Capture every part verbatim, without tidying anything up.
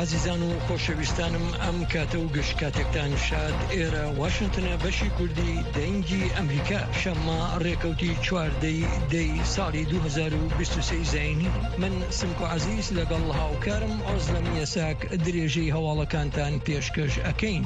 عزیزان و خۆشەویستانم ئەم کاتە و گەشت کاتێکتان شاد ئێرە واشنگتنە بەشی کوردی دەنگی ئەمریکا شەممە ڕێکەوتی چواردەی دەی ساڵی دوو هەزار و بیست و سێ زەینی من سمکۆ عەزیز لەگەڵ هاوکارم ئۆزلەم یەساک درێژەی هەواڵەکانتان پێشکەش ئەکەین.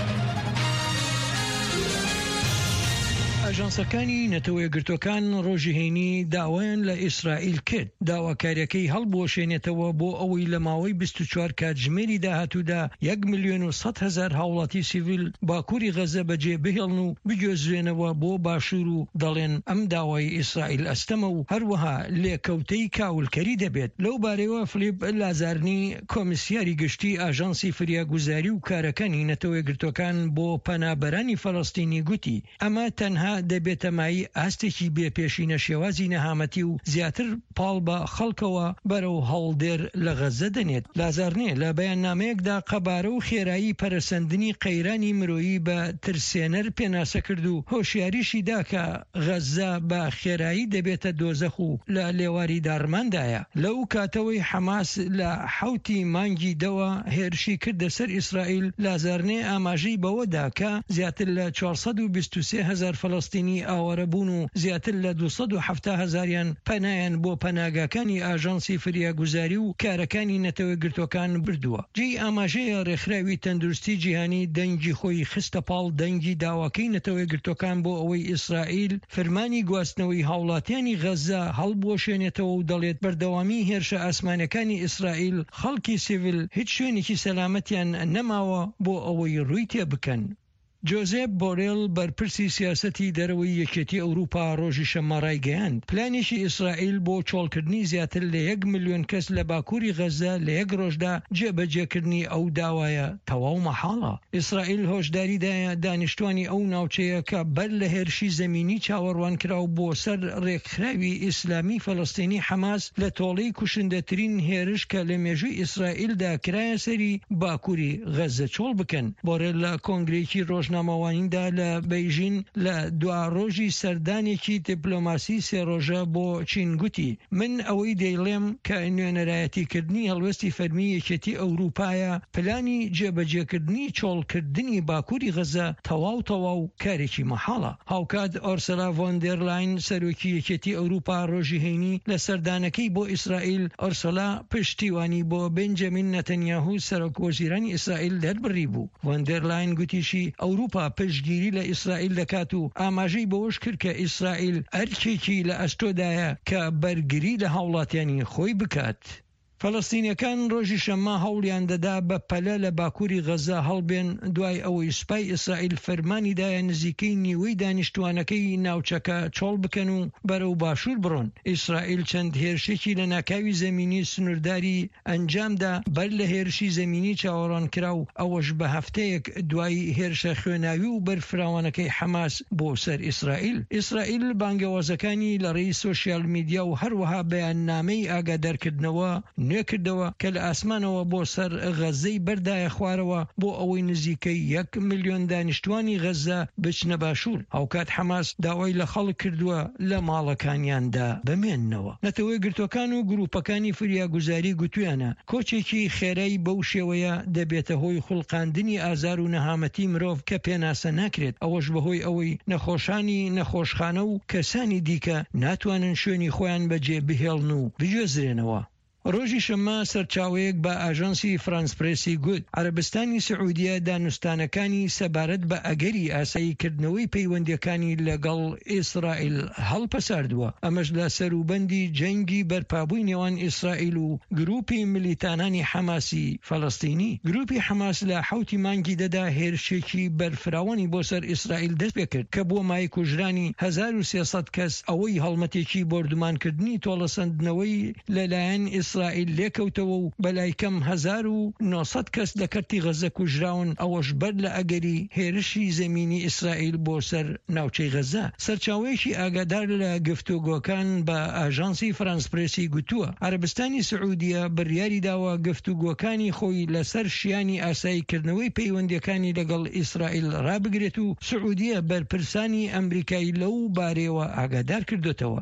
ئاژانسەکانی نەتەوە یەکگرتووەکان ڕۆژی هەینی داوایان لە ئیسرائیل کرد. داواکاریەکەی هەڵبوەشێنێتەوە بۆ ئەوەی لە ماوەی بیست و چوار کاتژمێری داهاتوودا یەک ملیۆن و سەد هەزار هاوڵاتی سیڤیل باکووری غەزە بەجێ بهێڵن و بگوێزرێنەوە بۆ باشوور و دەڵێن ئەم داوای ئیسرائیل ئەستەمە و هەروەها لێکەوتەی کاولکەری دەبێت. لەو بارەوە فلیپ لازارنی کۆمیسیاری گشتی ئاژانسی فریاگوزاری و کارەکانی نەتەوە یەکگرتووەکان بۆ پەنابەرانی فەڵەستینی گوتی ئەمە تەنها دەبێتە مای ئاستێکی بێپێشینە شێوازی نەهامەتی و زیاتر پاڵ بە خەڵکەوە بەرەو هەڵدێر لە غەزە دەنێت. لازارنێ لە بەیاننامەیەکدا قەبارە و خێرایی پەرەسەندنی قەیرانی مرۆیی بە ترسێنەر پێناسە کرد و هۆشیاریشی دا کە غەزە بە خێرایی دەبێتە دۆزەخ و لە لێواری دارماندایە. لەو کاتەوەی حەماس لە حەوتی مانگی دەوە هێرشی کردە سەر ئیسرائیل، لازارنێ ئاماژەی بەوەدا کە زیاتر لە چوارسەد و بیست و سێ هەزار فەڵەستینی ئاوارە بوون و زیاتر لە دووسەد و هەفتە هەزاریان پەنایان بۆ پەناگاکانی ئاژانسی فریاگوزاری و کارەکانی نەتەوە گرتوەکان بردووە. جێی ئاماژەیە ڕێکخراوی تەندروستی جیهانی دەنگی خۆی خستە پاڵ دەنگی داواکەی نەتەوە گرتوەکان بۆ ئەوەی ئیسرائیل فەرمانی گواستنەوەی هاوڵاتیانی غەزە هەڵبوەشێنێتەوە و دەڵێت بەردەوامی هێرشە ئاسمانەکانی ئیسرائیل خەڵکی سیڤیل هیچ شوێنێکی سەلامەتیان نەماوە بۆ ئەوەی ڕووی تێ بکەن. جۆزێپ بۆرێل بەرپرسی سیاسەتی دەرەوەی یەکێتی ئەوروپا ڕۆژی شەممە ڕایگەیاند پلانێکی ئیسرائیل بۆ چۆڵکردنی زیاتر لە یەک ملیۆن کەس لە باکووری غەزە لە یەک ڕۆژدا جێبەجێکردنی ئەو داوایە تەواو مەحاڵە. ئیسرائیل هۆشداریدایە دانیشتوانی ئەو ناوچەیە کە بەر لە هێرشی زەمینی چاوەڕوان کراو بۆ سەر ڕێکخراوی ئیسلامی فەڵەستینی حەماس لە تۆڵەی کوشندەترین هێرش کە لە مێژووی ئیسرائیلدا کرایە سەری باکووری غەزە چۆڵ بکەن. بۆرێل لە کۆنگرێکی ڕۆژ نامەوانیندا لە بەیژین لە دوا ڕۆژی سەردانێکی دیپلۆماسی سێ ڕۆژە بۆ چین گوتی من ئەوەی دەیڵێم کە نوێنەرایەتیکردنی هەڵوێستی فەرمی یەکێتی ئەوروپایە پلانی جێبەجێکردنی چۆڵکردنی باکووری غەزە تەواو تەواو کارێکی مەحاڵە. هاوکات ئۆرسولا ڤۆن دێر لاین سەرۆکی یەکێتی ئەوروپا ڕۆژی هەینی لە سەردانەکەی بۆ ئیسرائیل ئۆرسولا پشتیوانی بۆ بنجەمین نەتەنیاهو سەرۆکوەزیرانی ئیسرائیل دەربڕی بوو. ڤۆن دێر لاین گوتیشی ئەوروپا پشتگیری لە ئیسرائیل دەکات و ئاماژەی بەوەش کرد کە ئیسرائیل ئەرکێکی لە ئەستۆدایە کە بەرگری لە هاوڵاتیانی خۆی بکات. فەڵەستینیەکان ڕۆژی شەممە هەوڵیان دەدا بە پەلە لە باکووری غەزە هەڵبێن دوای ئەوەی سوپای ئیسرائیل فەرمانیدایە نزیکەی نیوەی دانیشتوانەکەی ناوچەکە چۆڵ بکەن و بەرەو باشوور بڕۆن. ئیسرائیل چەند هێرشێکی لە ناکاوی زەمینی سنوورداری ئەنجامدا بەر لە هێرشی زەمینی چاوەڕوان کرا و ئەوەش بە هەفتەیەک دوای هێرشە خوێناوی و بەرفراوانەکەی حەماس بۆ سەر ئیسرائیل. ئیسرائیل بانگەوازەکانی لە ڕێی سۆشیال میدیا و هەروەها بەیاننامەی ئاگادارکردنەوە نێکردەوە کە لە ئاسمانەوە بۆ سەر غەزەی بەردایە خوارەوە بۆ ئەوەی نزیکەی یەک ملیۆن دانیشتوانی غەزە بچنە باشوور. هاوکات حەماس داوای لە خەڵک کردووە لە ماڵەکانیاندا بمێننەوە. نەتەوەی گرتوەکان و گروپەکانی فریاگوزاری گوتویانە کۆچێکی خێرایی بەو شێوەیە دەبێتە هۆی خوڵقاندنی ئازار و نەهامەتی مرۆڤ کە پێناسە ناکرێت. ئەوەش بەهۆی ئەوەی نەخۆشانی نەخۆشخانە و کەسانی دیکە ناتوانن شوێنی خۆیان بەجێ بهێڵن و بگوێزرێنەوە. ڕۆژی شەممە سەرچاوەیەک بە ئاژانسی فرانس پرێسی گوت عەرەبستانی سعودیە دانوستانەکانی سەبارەت بە ئەگەری ئاساییکردنەوەی پەیوەندیەکانی لەگەڵ ئیسرائیل هەڵپەساردووە. ئەمەش لە سەروبەندی جەنگی بەرپابووی نێوان ئیسرائیل و گروپی ملیتانانی حەماسی فەڵەستینی. گروپی حەماس لە حەوتی مانگی دەدا هێرشێکی بەرفراوانی بۆ سەر ئیسرائیل دەست پێ کرد کە بۆ مای کوژرانی هەزار و سێسەد کەس ئەوەی هەڵمەتێکی بردومانکردنی تۆڵەسەندنەوەی لەلایەن ئیسرائیل لێکەوتەوە و بەلای کەم هەزار و نۆسەد کەس لە کەرتی غەزە کوژراون. ئەوەش بەر لە ئەگەری هێرشی زەمینی ئیسرائیل بۆ سەر ناوچەی غەزە. سەرچاوەیەکی ئاگادار لە گفتوگۆکان بە ئاژانسی فرانس پرێسی گوتووە عەرەبستانی سعودیە بڕیاری داوە گفتوگۆکانی خۆی لەسەر شیانی ئاساییکردنەوەی پەیوەندیەکانی لەگەڵ ئیسرائیل ڕابگرێت و سعودیە بەرپرسانی ئەمریکای لەو بارەیەوە ئاگادار کردوتەوە.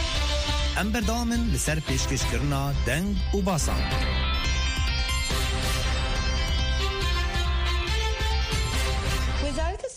ئەم بەردەوامن لەسەر پێشکەشکردنا دەنگ و باسان.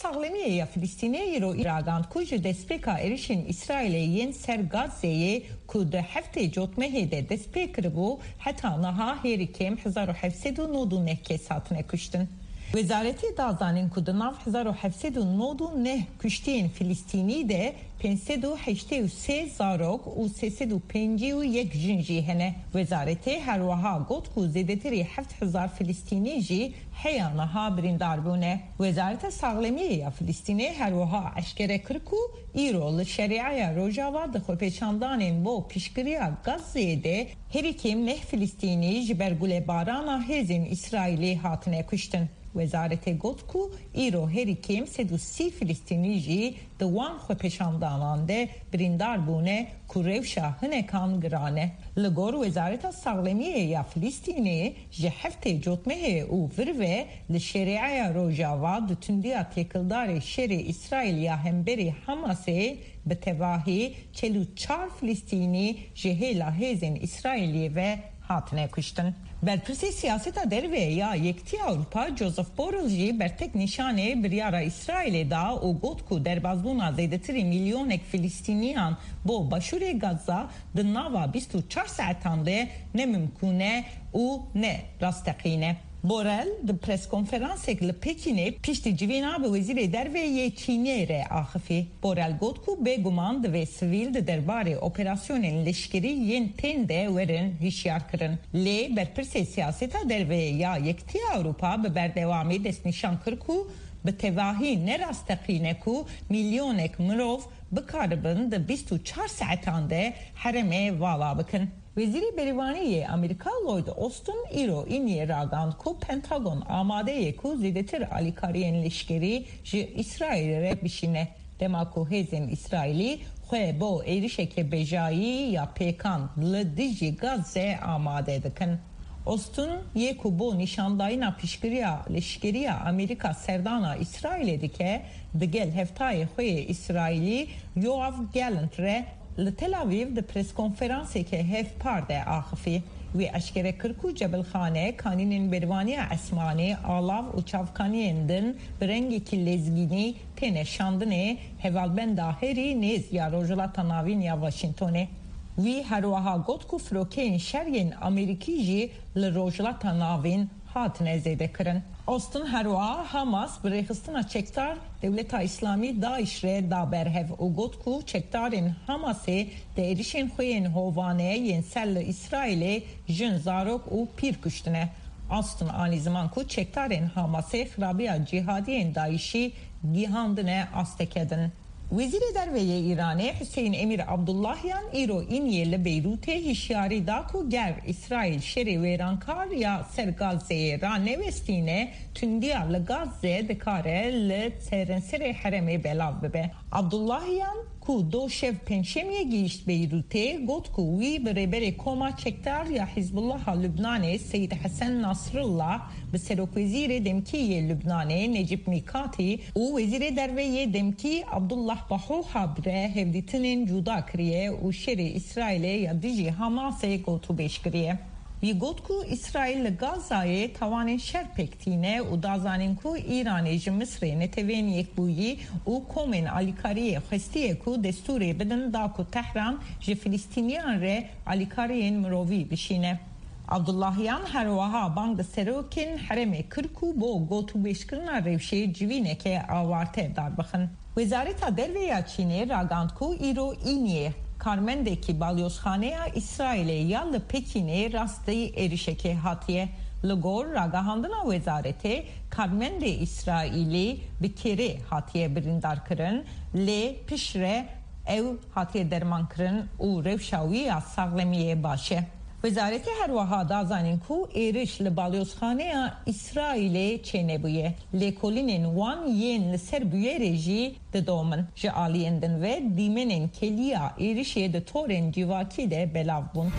Sağlamiye Filistinê ro îragand ku ji destpêka êrişên İsraîlê yên ser Gazeyê ku di heftê cotmehê de destpê kiribû heta niha herî kêm hezar û hevsed û nod û neh kes hatine kuştin. Wezareti dazanên ku di nav hezar û hevsed û nod û neh kuştiyên Filîstînî de pênc sed û heştê û sê zarok û sê sed û pêncî û yek jin jî hene. Wezaretê her wiha got ku zêdetirî heft hezar Filîstînî jî heya niha birîndar bûne. Wezareta Sağlamiye ya Filîstînê her wiha eşkere kir ku îro li şerîaya Rojava di xwepêçandanên bo piştgiriya Gazeyê de herî kêm neh Filîstînî ji ber gulêbarana hêzên İsraîlê hatine kuştin. Wezaretê got ku îro herî kêm sed û sî Filîstînî jî di wan xwepêçandanan de birîndar bûne ku rewşa hinekan giran e. Li gor Wezareta Sağlamiye ya Filîstînê ji heftê cotmehê û vir ve li şerîaya Rojava di tundiya têkildarê şerê İsraîl ya hemberî Hamasê bi tevahî çel û çar Filîstînî ji hêla hêzên İsraîlî ve hatine kuştin. Berpirsê siyaseta derve ya Yekîtiya Avrupa Joseph Borrell jî bertek nîşanê biryara İsraîlê da û got ku derbasbûna zêdetirî milyonek Filîstîniyan bo başûrê Gaza di nava bîst û çar saetan de ne mimkûn e û ne rasteqîn e. Borrell di preskonferansek li Pekinê piştî civîna bi Wezîrê Derveyê Çînê re axivî. Borrell got ku bêguman divê sivîl di derbarê operasyonên leşkerî yên tên de werin hişyar kirin. Lê berpirsê siyaseta derveyê ya Yekîtiya Avrupa bi berdewamî destnîşan kir ku bi tevahî ne rasteqîne ku milyonek mirov bikaribin di bîst û çar saetan de heremê vala bikin. Vezîrî Berîvaniyê Amerîka Lloyd Austin îro îniyê ragand ku Pentagon amade ye ku zêdetir alîkariyên leşkerî ji İsraîlê re bişîne. Dema ku hêzên İsraîlî xwe bo êrişeke bejayî ya pêkan li dijî Gazze amade dikin. Austin yê ku bo nîşandayîna piştgiriya leşkeriya Amerîka serdana İsraîlê dike di gel heftayê xwe yê İsraîlî Yoav Gallant re li Tel Aviv di preskonferanseke hevpar de axivî. Wê eşkere kir ku Cebelxane kanînên bervaniya esmanê alav û çavkaniyên din bi rengekî lezgînî têne şandinê hevalbenda herî nêz ya Rojhilata Navîn ya Washingtonê. Wî her wiha got ku firokeyên şeriyên Amerîkî jî li Rojhilata Navîn hatine zêdekirin. Austin her wiha Hamas bi rêxistina çekdar Dewleta İslamî Daeş re da berhev û got ku çekdarên Hamasê di êrişên xwe yên hovane yên ser li İsraîlê jin zarok û pîr kuştine. Austin anî ziman ku çekdarên Hamasê xirabiya cihadiyên Daişî gihandine astekedin. Wezîrê Derveyê İranê Hüseyin Emir Abdullahyan îro îniyê li Beyrûtê hişyarî da ku ger İsraîl şerê wêrankar ya ser Gazeyê ranevestîne tundiya li Gazze dikare li serenserê heremê belav bibe. Abdullahyan ku do şev penşemiyê gihîşt Beyrûtê got ku wî bi rêberê koma çekdar ya Hizbullaha Lübnanê Seyyid Hesen Nasrallah bi Serokwezîrê Demkiyê Lübnanê Necip Mikati û Wezîrê Derveyê Demkî Abdullah Bahoha re hevdîtinên cuda kiriye û şerê İsraîlê ya dijî Hamasê gotu bêş kiriye. Wî got ku İsraîl li Gazayê tawanên şer pêktîne û dazanîn ku İranê ji Misrê netewên yekbûyî û komên alîkariyê xwestiye ku destûrê bidin da ku Tehran ji Filîstîniyan re alîkariyên mirovî bişîne. Abdullahyan her wiha bang di serokên heremê kir ku bo gotûbêjkirina rewşê civîneke awarte darbixin. Wezareta Derveya Çînê ragand ku îro îniyê karmendeki balyozxaneya İsraîlê ya li Pekinê rastî êrişekê hatiye. Li gor ragahandina wezaretê karmendê İsraîlî bi kerê hatiye birîndar kirin, lê pişre ew hatiye derman kirin û rewşa wî ya sağlemiyê baş e. Wezareti her wiha da zanîn ku êriş li balyozxaneya İsraîlê çênebûye. Lêkolînên wan yên li ser bûyerê jî didomin ji aliyên din ve dîmenên keliya êrişê di torên civakî de belav bûn.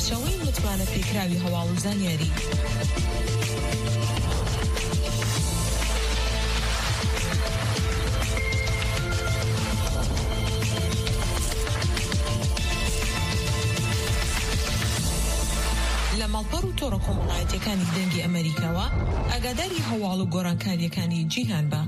سەرچاوەی متمانە پێکراوی هەواڵ و زانیاری. لە ماڵپەڕ و تۆڕە کۆمەڵایەتیەکانی دەنگی ئەمریکاوە ئاگاداری هەواڵ و گۆڕانکاریەکانی جیهان بە.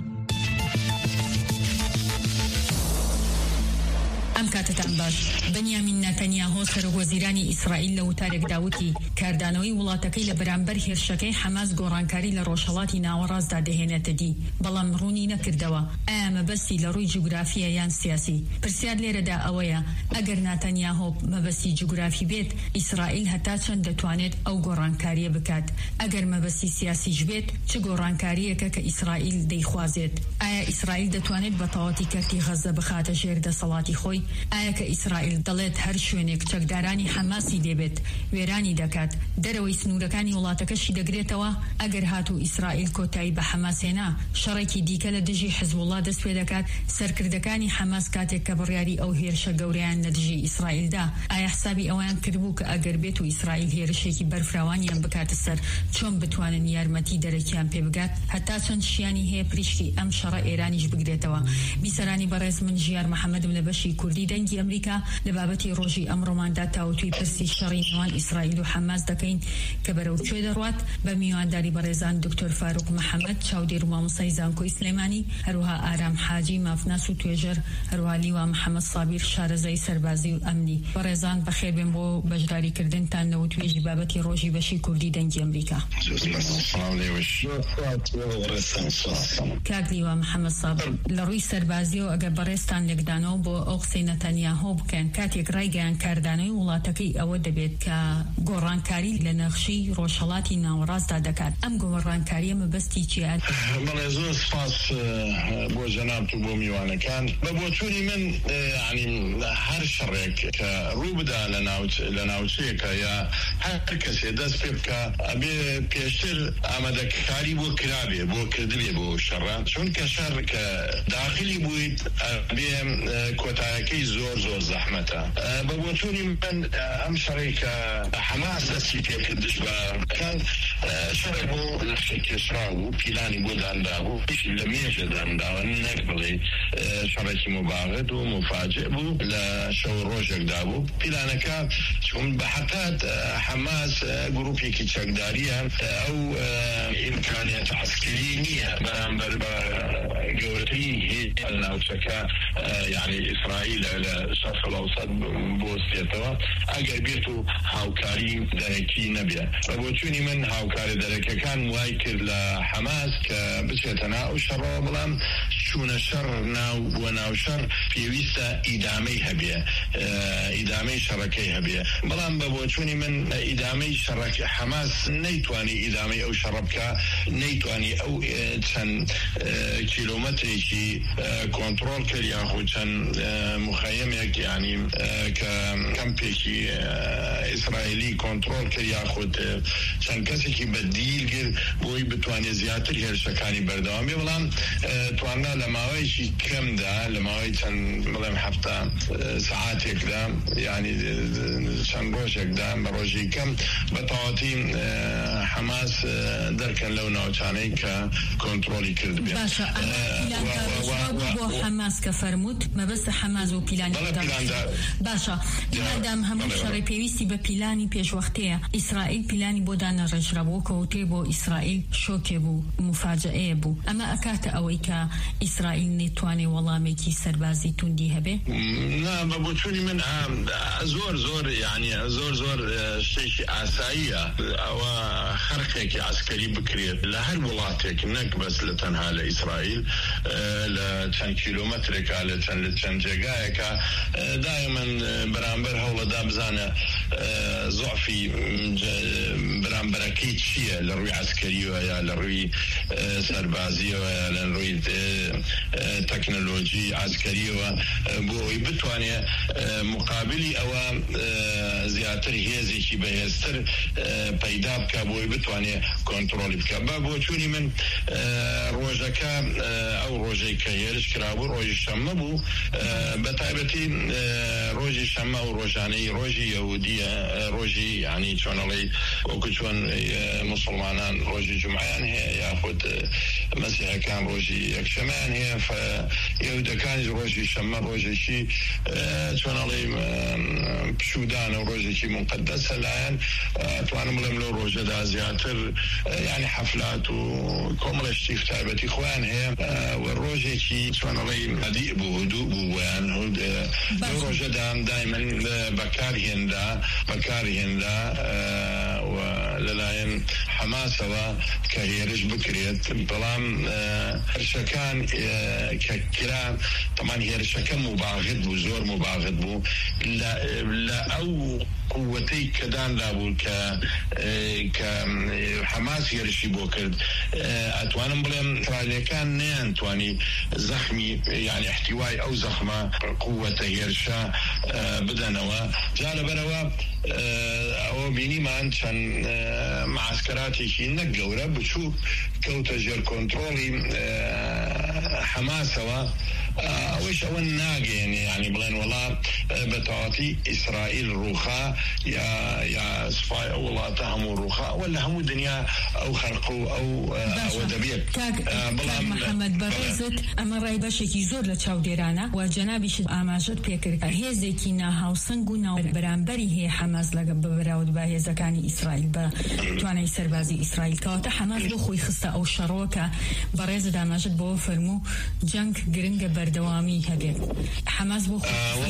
ئەم کاتتان باش. بەنیامین نەتەنیاهۆ سەرۆکوەزیرانی ئیسرائیل لە وتارێکدا وتی کاردانەوەی وڵاتەکەی لە بەرامبەر هێرشەکەی حەماس گۆڕانکاری لە ڕۆژهەڵاتی ناوەڕاستدا دەهێنێتە دی، بەڵام ڕوونی نەکردەوە ئایا مەبەستی لە ڕووی جوگرافیە یان سیاسی. پرسیار لێرەدا ئەوەیە ئەگەر نەتەنیاهۆ مەبەستی جوگرافی بێت، ئیسرائیل هەتا چەند دەتوانێت ئەو گۆڕانکاریە بکات. ئەگەر مەبەستی سیاسیش بێت، چ گۆڕانکاریەکە کە ئیسرائیل دەیخوازێت؟ ئایا ئیسرائیل دەتوانێت بە تەواوەتی کەرتی غەزە بخاتە ژێر دەسەڵاتی خۆی؟ ئایا کە ئیسرائیل دەڵێت هەر شوێنێک چەکدارانی حەماسی دەبێت وێرانی دەکات، دەرەوەی سنوورەکانی وڵاتەکەشی دەگرێتەوە؟ ئەگەر هاتوو ئیسرائیل کۆتایی بە حەماسێنا، شەڕێکی دیکە لە دژی حزبوڵڵا دەست پێ دەکات. سەرکردەکانی حەماس کاتێک کە بڕیاری ئەو هێرشە گەورەیان لە دژی ئیسرائیلدا، ئایا حسابی ئەویان کردبوو کە ئەگەر بێت و ئیسرائیل هێرشێکی بەرفراوانیان بکاتە سەر، چۆن بتوانن یارمەتی دەرەکیان پێ بگات؟ هەتا چەند شیانی هەیە پریشتی ئەم شەڕە ئێرانیش بگرێتەوە. بیسەرانی بەڕێز من ژیار محەممەدم لە بەشی کوردی دەنگی ئەمریکا لە بابەتی ڕۆژی ئەمڕۆماندا تاوتوی پرسی شەڕی نێوان ئیسرائیل و حەماس دەکەین کە بەرەو کوێ دەڕوات، بە میوانداری بەڕێزان دکتۆر فاروق محەممەد چاودێر و مامۆستای زانکۆی سلێمانی، هەروها ئارام حاجی مافناس و توێژەر، هەروها لیوا محەممەد سابیر شارەزای سەربازی و ئەمنی. بەڕێزان بەخێر بێن بۆ بەشداریکردنتان لە توێژی بابەتی ڕۆژی بەشی کوردی دەنگی ئەمریکا. کاک لیوا محەممەد سابر، لە ڕووی سەربازیەوە ئەگەر بەڕێستان لێکدانەوە بۆ ئەو قسەی نەتەنیاهۆ بکەن، کاتێک ڕایگەیان کاردانەوەی وڵاتەکەی ئەوە دەبێت کە گۆڕانکاری لە نەخشی ڕۆژهەڵاتی ناوەڕاستدا دەکات. ئەم گۆڕانکاریە مەبەستی چیە؟ بەڵێ زۆر سپاس بۆ جەنابت و بۆ میوانەکان. بە بۆچوونی من ینی هەر شەڕێک کە ڕوو بدا لە ناوچەیەکە یا هەر کەسێ دەست پێ بکە ئەبێ پێشتر ئامادەکاری بۆ کرابێ، بۆ کردبێ بۆ شەڕە، چونکە شەڕ کە داخلی بوویت ئەبێ کۆتایەکەی زۆر زۆر زەحمەتە. بە بۆچوونی من ئەم شەڕێک کە حەماس دەستی پێکردش بەکان شەڕێک بۆ لەشێک کێشرا و پیلانی بۆ داندا بوو، پیشی لە مێژە دانداوە، نەک بڵێ شەڕێکی مباغت و مفاجئ بوو لە شەو ڕۆژێکدا بوو. پیلانەکە چون بە حەقات حەماس گروپێکی چەکداریە، ئەو ئیمکانیەت عەسکەری نییە بەرامبەر بە گەورەترین هێزە ناوچەکە یعنی ئیسرائیل لە شەرق ئەڵەوسەط بۆستێتەوە ئەگەر بێت و هاوکاری دەرەکی نەبێ. بە بۆچوونی من هاوکاری دەرەکەکان وای کرد لە حەماس کە بچێتە ناو شەڕەوە، بەڵام چوونە شەڕ ناو بووە ناو شەڕ پێویستە ئیدامەی هەبێ، ئیدامەی شەڕەکەی هەبێ. بەڵام بە بۆچوونی من ئیدامەی شەڕەکە حەماس نەیتوانی ئیدامەی ئەو شەڕە بکە، نەیتوانی ئەو چەند کیلۆمەترێکی کۆنتڕۆڵ کرد یاخود چەند مخەیەمێک ینی کە کەمپێکی ئیسرائیلی کۆنتڕۆڵ کرد یاخود چەند کەسێکی بەدیل کرد بۆی بتوانێت زیاتر هێرشەکانی بەردەوام بێ. بەڵام تواننا لە ماوەیەکی کەمدا، لە ماوەی چەند بڵێم هەفتە سەعاتێکدا ینی چەند ڕۆژێکدا بە ڕۆژی کەم بە تەواوەتی حەماس دەرکەن لەو ناوچانەی کە کۆنتڕۆلی کرد بێت. باشە بۆ حەماس کە فەرمووت مەبەستە حەماس و پیلانی باشە مادام هەموو شەڕی پێویستی بە پیلانی پێشوەختەیە، ئیسرائیل پیلانی بۆ دانەڕێژرابوو کەوتێ بۆ ئیسرائیل شۆکێ بوو، مفاجئەیە بوو. ئەمە ئەکاتە ئەوەی کە ئیسرائیل نێتوانێ وەڵامێکی سەربازی توندی هەبێ؟ نا بە بۆچوونی من زۆر زۆر یعنی زۆر زۆر شتێکی ئاساییە ئەوە خەرقێکی عەسکەری بکرێت لە هەر وڵاتێک، نەک بەس لە تەنها لە ئیسرائیل، لە چەند کیلۆمەترێکە لە چەند لە چەند جێگایەکە دایما بەرامبەر هەوڵەدا بزانە زۆعفی بەرامبەرەکەی چییە لە ڕووی عەسکەریەوە یا لە ڕووی سەربازیەوە یا لە ڕووی تەکنۆلۆژی عەسکەریەوە بۆ ئەوی بتوانێت مقابلی ئەوە زیاتر هێزێکی بەهێزتر پەیدا بکە بۆی بتوانێت کۆنتڕۆلی بکە. بە بۆچوونی من ڕۆژەکە ئەو ڕۆژەی کە هێرش کرابوو ڕۆژی شەممە بوو بە تایبەتی ڕۆژی شەممە و ڕۆژانەی ڕۆژی یەهودیە ڕۆژی ینی چۆنەڵی وەکو چۆن مسلمانان ڕۆژی جومعیان هەیە یاخود مەسیحەکان ڕۆژی یەکشەمەیان هەیە یەهودەکانی ڕۆژی شەممە ڕۆژێکی چۆنەڵی پشودانە و ڕۆژێکی مقدسە لایەن توانم بڵێم لەو ڕۆژەدا زیاتر ینی حەفلات و کۆمەڵێشتی تایبەتی خۆیان هەیە و ڕۆژێکی چۆنەڵی مەدیع بوو هودوو بوو ویان لەو ڕۆژەدا دایمەن بەکارهێندا بەکارهێندا و لەلایەن حەماسەوە کە هێرش بکرێت بەڵام هێرشەکان کە کرا تەمان هێرشەکە مباغت بوو زۆر مباغت بوو لە ئەو قووەتەی کەداندا بوو کە کە حەماس هێرشی بۆ کرد ئەتوانم بڵێم ئیسرائیلیەکان نەیانتوانی زەخمی یعنی احتیوای ئەو زەخمە قووەتە هێرشە بدەنەوە جا لەبەرەوە ئەوە بینیمان چەند معسکراتێکی نەک گەورە بچوو کەوتە ژێر کۆنتڕۆڵی حەماسەوە ئەوەش ئەوە ناگەێنێ ینی بڵێن وڵا بەتەواتی ئیسرائیل ڕووخا یا یا سوپای ئەو وڵاتە هەموو ڕووخا ئەوە لە هەموو دنیا ئەو خەرق و ئەو ئەوە دەبێت بەڵام محەممەد بەڕێزت ئەمە ڕای بەشێکی زۆر لە چاودێرانە و جەنابیشت ئاماژەت پێکرد هێزێکی ناهاوسنگ و ناو بەرامبەری هەیە حەماس لەگە بەراورد بە هێزەکانی ئیسرائیل بە توانای سەربازی ئیسرائیل کەواتە حەماس بۆ خۆی خستە ئەو شەڕۆکە بەڕێزت ئاماژەت بۆ فەرموو جەنگ گرنگە بەردەوامی هەبێت حەماس بۆ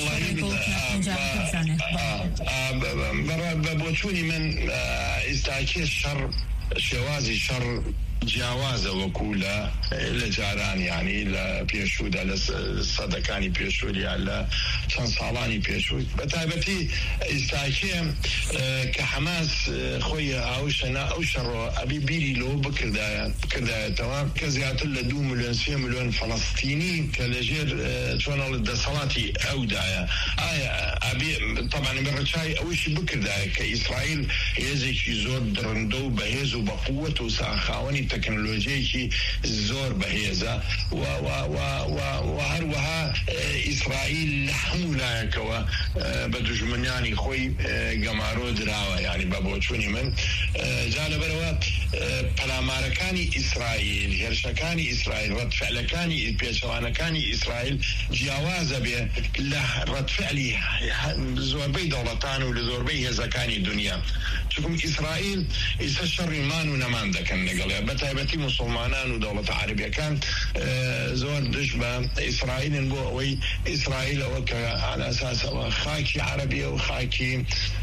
بە بۆچوونی من ئێستاکێ شەڕ شێوازی شەڕ جیاوازە وەکو لە لە جاران ینی لە پێشوودا لە سەدەکانی پێشوویان لە چەند ساڵانی پێشووی بە تایبەتی ئێستاکێ کە حەماس خۆی هاوشەنا ئەو شەڕۆ ئەبی بیری لەوە بکردایە بکردایەتەوە کە زیاتر لە دوو ملیۆن سێ ملیۆن فەڵەستینی کە لەژێر چۆنەڵ دەسەڵاتی ئەودایە ئایا ئەبی تەبان بەڕەچای ئەوشی بکردایە کە ئیسرائیل هێزێکی زۆر درندە و بەهێز و بە قووەت و ساخاوەنی تەکنۆلۆژیەکی زۆر بەهێزە و هەروەها ئیسرائیل لە هەموو لایەکەوە بە دوژمنیانی خۆی گەمارۆ دراوە ینی بە بۆچوونی من جا لەبەرەوە پەلامارەکانی ئیسرائیل هێرشەکانی ئیسرائیل ڕەتفعلەکانی پێچەوانەکانی ئیسرائیل جیاوازە بێ لە ڕەتفعلی زۆربەی دەوڵەتان و لە زۆربەی هێزەکانی دنیا چونکە ئیسرائیل ئیسە شەڕی مان و نەمان دەکەن لەگەڵێ بەتایبەتی مسلمانان و دەوڵەتە عەرەبیەکان زۆر دش بە ئیسرائیلن بۆ ئەوەی ئیسرائیلەوە کە على ئەساسەوە خاکی عەرەبیە و خاکی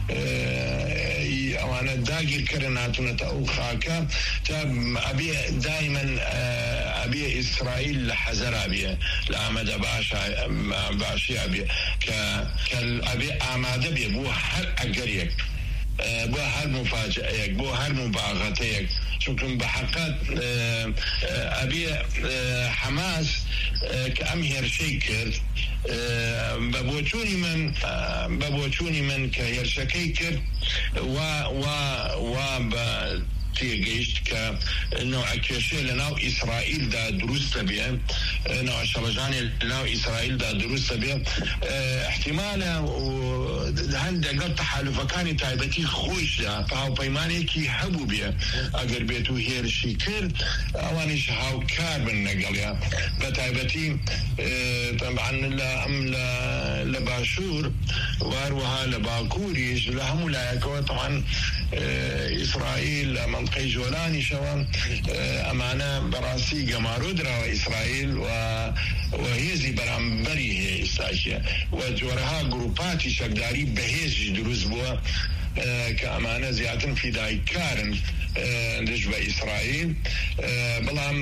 ئەوانە داگیرکردن هاتوونەتە ئەو خاکە تا ئەبێ دایمەن ئەبێ ئیسرائیل لە حەزەرا بێ لە ئامادە باشیا بێ کە ئەبێ ئامادە بێ بۆ هەر ئەگەرێک بۆ هەر مفاجئەیەک بۆ هەر مباغەتەیەک چونکە بە حقیقت ئەبێ حەماس کە ئەم هێرشەی کرد بە بۆچوونی من بە بۆچوونی من کە هێرشەکەی کرد و بە تێگەیشت کە نەوع کێشەیە لە ناو ئیسرائیلدا دروستە بێ نەوع شەڵەژانێ لە ناو ئیسرائیلدا دروستە بێ احتیمالە هەندێک گەڵ تەحالوفەکانی تایبەتی خۆشدا هاوپەیمانێکی هەبوو بێ ئەگەر بێت و هێرشی کرد ئەوانیش هاوکار بن لەگەڵیا بە تایبەتی لە باشوور واروەها لە باکووریش لە هەموو لایەکەوە تەوان ئیسرائیل لە منطقەی جۆلانیشەوە ئەمانە بەڕاستی گەمارۆ دراوە ئیسرائیل و هێزی بەرامبەری هەیە ئێستاکێ و جۆرەها گروپاتی شەکداری بەهێزی دروست بووە کە ئەمانە زیاتر فیدایکارن دژ بە ئیسرائیل بەڵام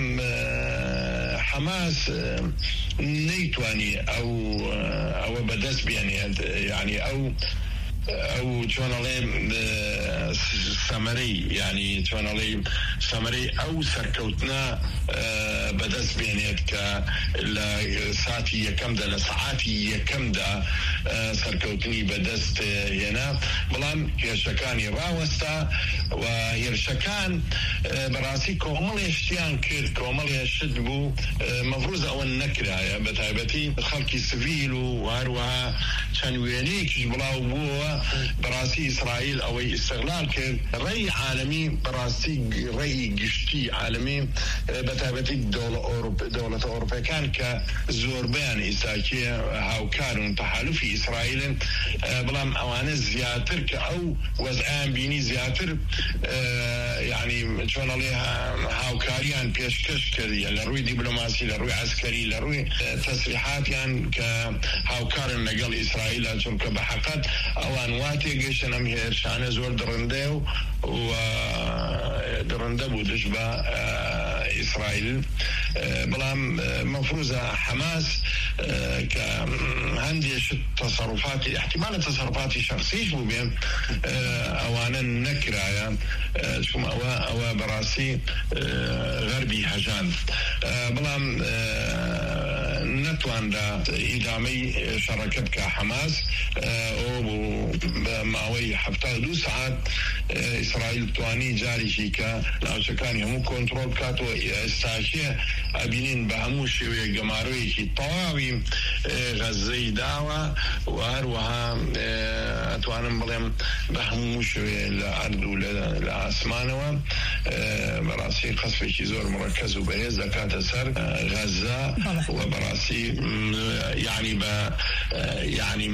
حەماس نەیتوانی ئەو ئەوە بەدەست بێنێت یعنی ئەو او چۆنەڵێ سەمەرەی یعنی چۆنەڵێ سەمەرەی ئەو سەرکەوتنە بەدەست بێنێت کە لە ساتی یەکەمدا لە سەعاتی یەکەمدا سەرکەوتنی بەدەست هێنا، بەڵام هێرشەکانی ڕاوەستا و هێرشەکان بەڕاستی کۆمەڵێ شتیان کرد، کۆمەڵێ شت بوو مەفروض ئەوە نەکرایە، بە تایبەتی خەڵکی سڤیل و هەروەها چەند وێنەیەکیش بڵاو بووە. بەڕاستی ئیسرائیل ئەوەی ئیستیغلال کرد، ڕێی عالەمی بەڕاستی ڕێی گشتی عالەمی بە تایبەتی دەوڵەتە ئەوروپیەکان کە زۆربیان ئیساکیە هاوکارن تەحالوفی ئیسرائیلن، بەڵام ئەوانە زیاتر کە ئەو وەزعیان بینی زیاتر یعنی چۆنەڵێ هاوکاریان پێشکەش کردی لە ڕووی دیبلۆماسی، لە ڕووی عسکەری، لە ڕووی تەسریحاتیان کە هاوکارن لەگەڵ ئیسرائیلە، چونکە بە حەقەت ئەوان وا تێگەیشتن ئەم هێرشانە زۆر دڕندێ و درنده بودش با إسرائيل، بلام مفروضة حماس كهنديش تصرفاتي احتمال تصرفاتي شخصيش بو بين أوانا نكرايا شكم أوا أوا براسي غربي هجان، بلام نتوان دا إدامي شركة كحماس أو معوي حفتة دو ساعات إسرائيل تواني جاري شيكا لو شكاني همو كنترول كاتو استاشية أبينين بهمو شوية جماروي كي طواوي غزي دعوة وهروها أتوانم بلهم بهمو شوية الأرض والأسمانوة براسي قصفي كي زور مركز وبهي زكاة سر غزة وبراسي يعني ب يعني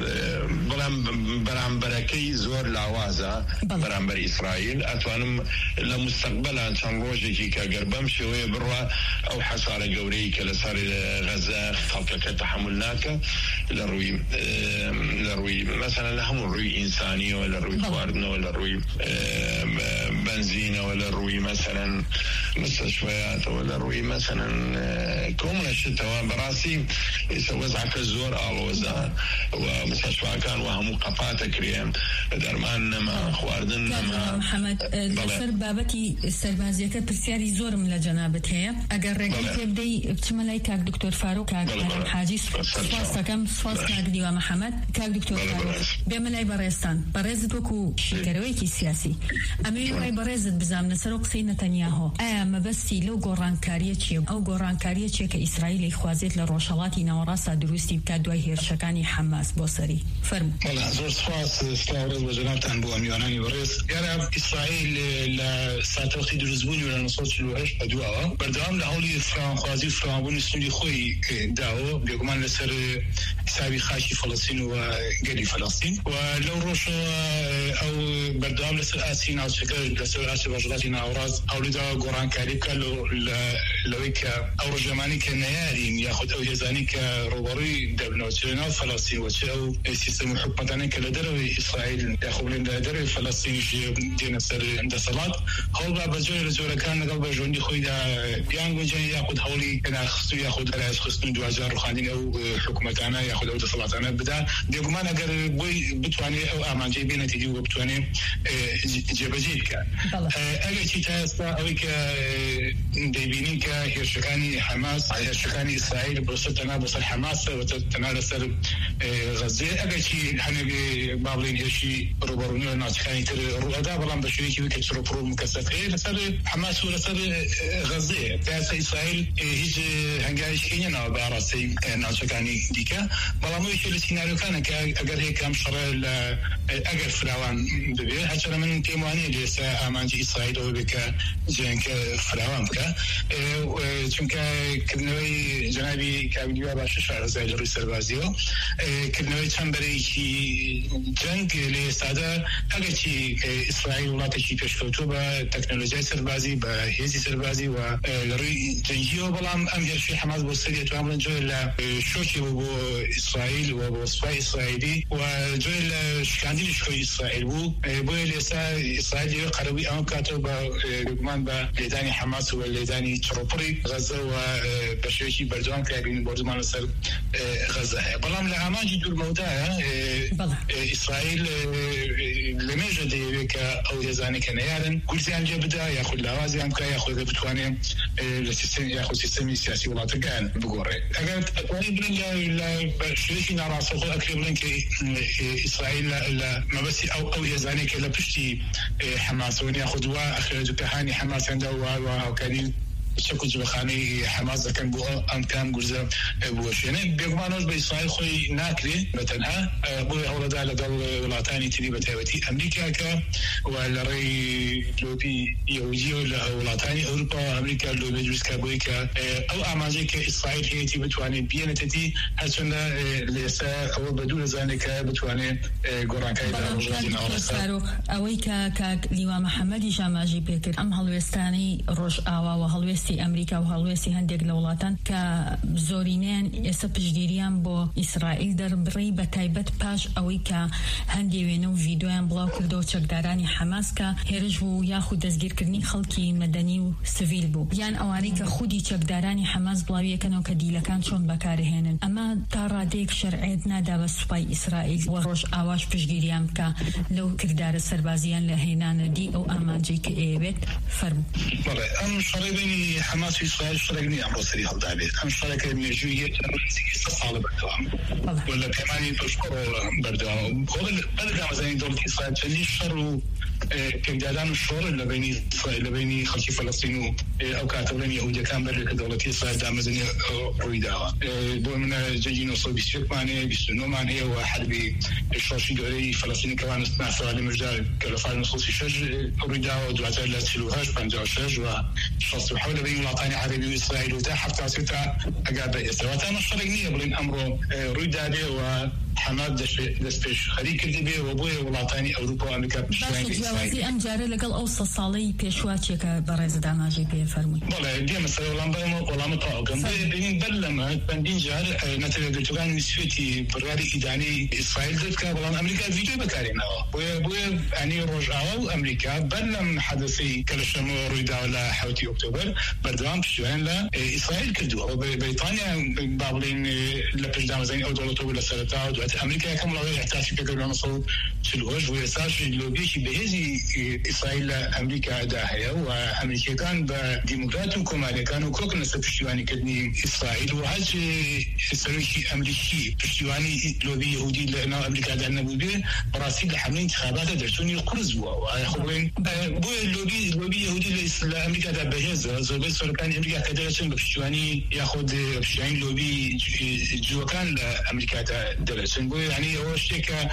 بلهم برام بركي زور لعوازة برام بر إسرائيل أتوانم لمستقبلا كان روجي كقربم شوية برا أو حصار جوري كلسار غزة خلق كتحملناك لروي لروي مثلا لهم الروي إنساني ولا روي فواردنا ولا روي بنزينة ولا روي مثلا مستشفيات ولا روي مثلا كومن الشتاء براسي يسوزعك الزور ألوزا ومستشفى كان وهم قفات كريم درمان نما خواردن نما محمد سر بابتي السربازية كبرسياري زور من الجنابة هي أجر رجل تبدي بتشملي كاك دكتور فاروق كاك حاجي سفاس كم سفاس كاك ديوا محمد كاك دكتور فاروق بيعملي بريستان بريزت وكو شكرويكي سياسي أمي وراي بريزت بزام نسروق سي نتنياهو آه ما بس لو جوران كاريتشي أو جوران كاريتشي كإسرائيل خوازت لروشالاتي نوراسا دروستي بكادوي هيرشكاني حماس بوسري فرم والله زور سفاس استاورز وجنابتان بو أميوناني بريز يعني إسرائيل لساتوقي درزبوني ولا نصوص الوحش بدوها بردام لهولي فران خوازي فران بون سنولي خوي داو بيقومان لسر حسابي خاشي فلسطين وقلي فلسطين ولو روشو أو بردام لسر آسين أو شكل لسر آسي بجلاتنا أوراز أو لدا قران كاريب كالو لويك أو رجماني كنيارين ياخد أو جزاني كروبري دبنا وشلنا فلسطين وشو سيستم حكمتاني كالدروي إسرائيل ياخد لنا دروي فلسطين دينا سر عند صلاة هول بابا جوي رجولا كان قلب جوندي خوي دا بيانغو جاي ياخد حولي كنا خصو ياخد رئيس خصن دوازار خاندين أو حكومتانا ياخد أو دصلاتانا بدا ديقومان أقر بوي بتواني أو أمان جايبين تيجيو بتواني جيبجيب كان أقر شي تاستا أويك ديبينين كهيرشكاني حماس هيرشكاني إسرائيل بوصلتنا بوصل حماس وتنال سر غزة أقر شي حنا بابلين هيرشي روبرونيو ناتخاني تر رؤدا بلان بشريكي ويك تسرو برو مكسف إيه لسر حماس ولسر غزة تاسا إسرائيل هيج هنجايش كينينا باراسي ناتخاني ديكا بلان ويش السيناريو كان كأقر هيك أم شر أقر فراوان ببيه حتى من تيمواني لسا أمانجي إسرائيل وبك جنك فراوان بك چونك كبنوي جنابي كابديوا باشش رزاي لروي سربازيو كبنوي چنبري كي جنگ لساده اگر چی اسرائیل ولاتی چی پیشکوتو با تکنولوژی سربازی با هیزی سربازی و لروی جنگیو بلام ام هرشی حماس بوسیدی تو عملن جو ل شوکی بو اسرائیل و بو سپاه اسرائیلی و جو ل شکاندی شوی اسرائیل بو بو لسا اسرائیل قروی ام کاتو با لبنان با لیدانی حماس و لیدانی تروپری غزه غزة وبشويشي بردوان كابين بردوان لسر غزة بلام لأماجي دور موضوع إسرائيل لما جديك أو يزاني كان يعلن كل زين جبدا يأخذ لوازم كا يأخذ بتواني للسيستم يأخذ سيستم السياسي ولا تجان بقوري أجل أتواني بلين بشويشي نراسخ أكثر من كي إسرائيل لا ما بس أو أو يزاني كلا بشتي حماس ونياخذوا أخرج كهاني حماس عنده وكاني شكل جبخاني حماس كان بو أم كان جزء بوشينه بيجمعناش بإسرائيل خوي ناكري مثلا بو أولاد على دول ولاتاني تري بتهوتي أمريكا كا ولا ري لوبي يهودي ولا ولاتاني أوروبا أمريكا لوبي جزء كابويكا أو أمازيك إسرائيل هي تي بتواني بينتتي هالسنة لسه أو بدون ذلك بتواني قران كايدا وجودنا ولا أويكا كا لوا محمد جاماجي بيكر أم هالوستاني روش آوا وهالوست أمريكا وهالوسي هندق لولاتان كزورينين يسبجديريان بو إسرائيل در بري بتايبت باش أوي كهندي وينو فيديوان بلاو كردو تشكداراني حماس كهرجو ياخو دزگير كرني خلقي مدني وسيفيل بو يان أواري كخودي تشكداراني حماس بلاوية كانو كديلكان شون بكارهنن أما تارا ديك شرعيتنا دابس باي إسرائيل وروش آواش بجديريان كا لو كردار السربازيان لهنان دي أو أماجي كإيبت فرم أم شريبيني حماس في إسرائيل شرقني أمر سري هل دابي أم شركة من الجوية استصعب بردوام ولا كمان تشكر بردوام هذا بلد مثلا دولة إسرائيل تلي الشر كجدان الشر اللي بين إسرائيل اللي بين خلفي فلسطين أو كاتبين يهودية كان برد دولة إسرائيل دامزني رويداوا دومنا جيجين وصل بيشوف معناه بيستنو معناه واحد بالشاشي دولي فلسطين كمان استنافر على مجال كلفال نصوصي شج رويداوا دواتر لا تلوهاش بنجا شج وشخص حول بين وطني عربي وإسرائيل وتا حتى ستا أجاب إسرائيل وتا مشاركني بين أمره رويداوا و حماد دستش خليك الدبي وابوي ولاطاني أوروبا وأمريكا باشا جوازي أم جاري لقل أوصى صالي بيشواتشيك برز داماجي بيفرمي والله دي مثلا ولام بيما ولام طاقم بين بلما بندين جار نترى قلتوكان نسفتي براري إداني إسرائيل ذاتك ولام أمريكا فيديو بكارينا وابوي يعني رجعوا وأمريكا بلم حدثي كالشمو رويدا ولا حوتي أكتوبر بردوام بشوان لا إسرائيل كردوا وبريطانيا بابلين لبش دامزين أو دولته ولا سرطة أمريكا كم لغاية يحتاج في كذا نصو سلوج ويساج اللوبيش بهذه إسرائيل أمريكا داهية وأمريكا كان بديمقراط وكمالي كانوا كوك نستبشتواني كدني إسرائيل وهذا سرويشي أمريكي بشتواني لوبي يهودي لأنه أمريكا دارنا بوبي براسيل لحملين انتخابات درسوني القرز بوا ويخبرين بو اللوبي اللوبي يهودي لأمريكا دا بهذا زوبي سركان أمريكا كدرسون بشتواني ياخد بشتواني لوبي جوا كان لأمريكا درس يعني هو شيء ك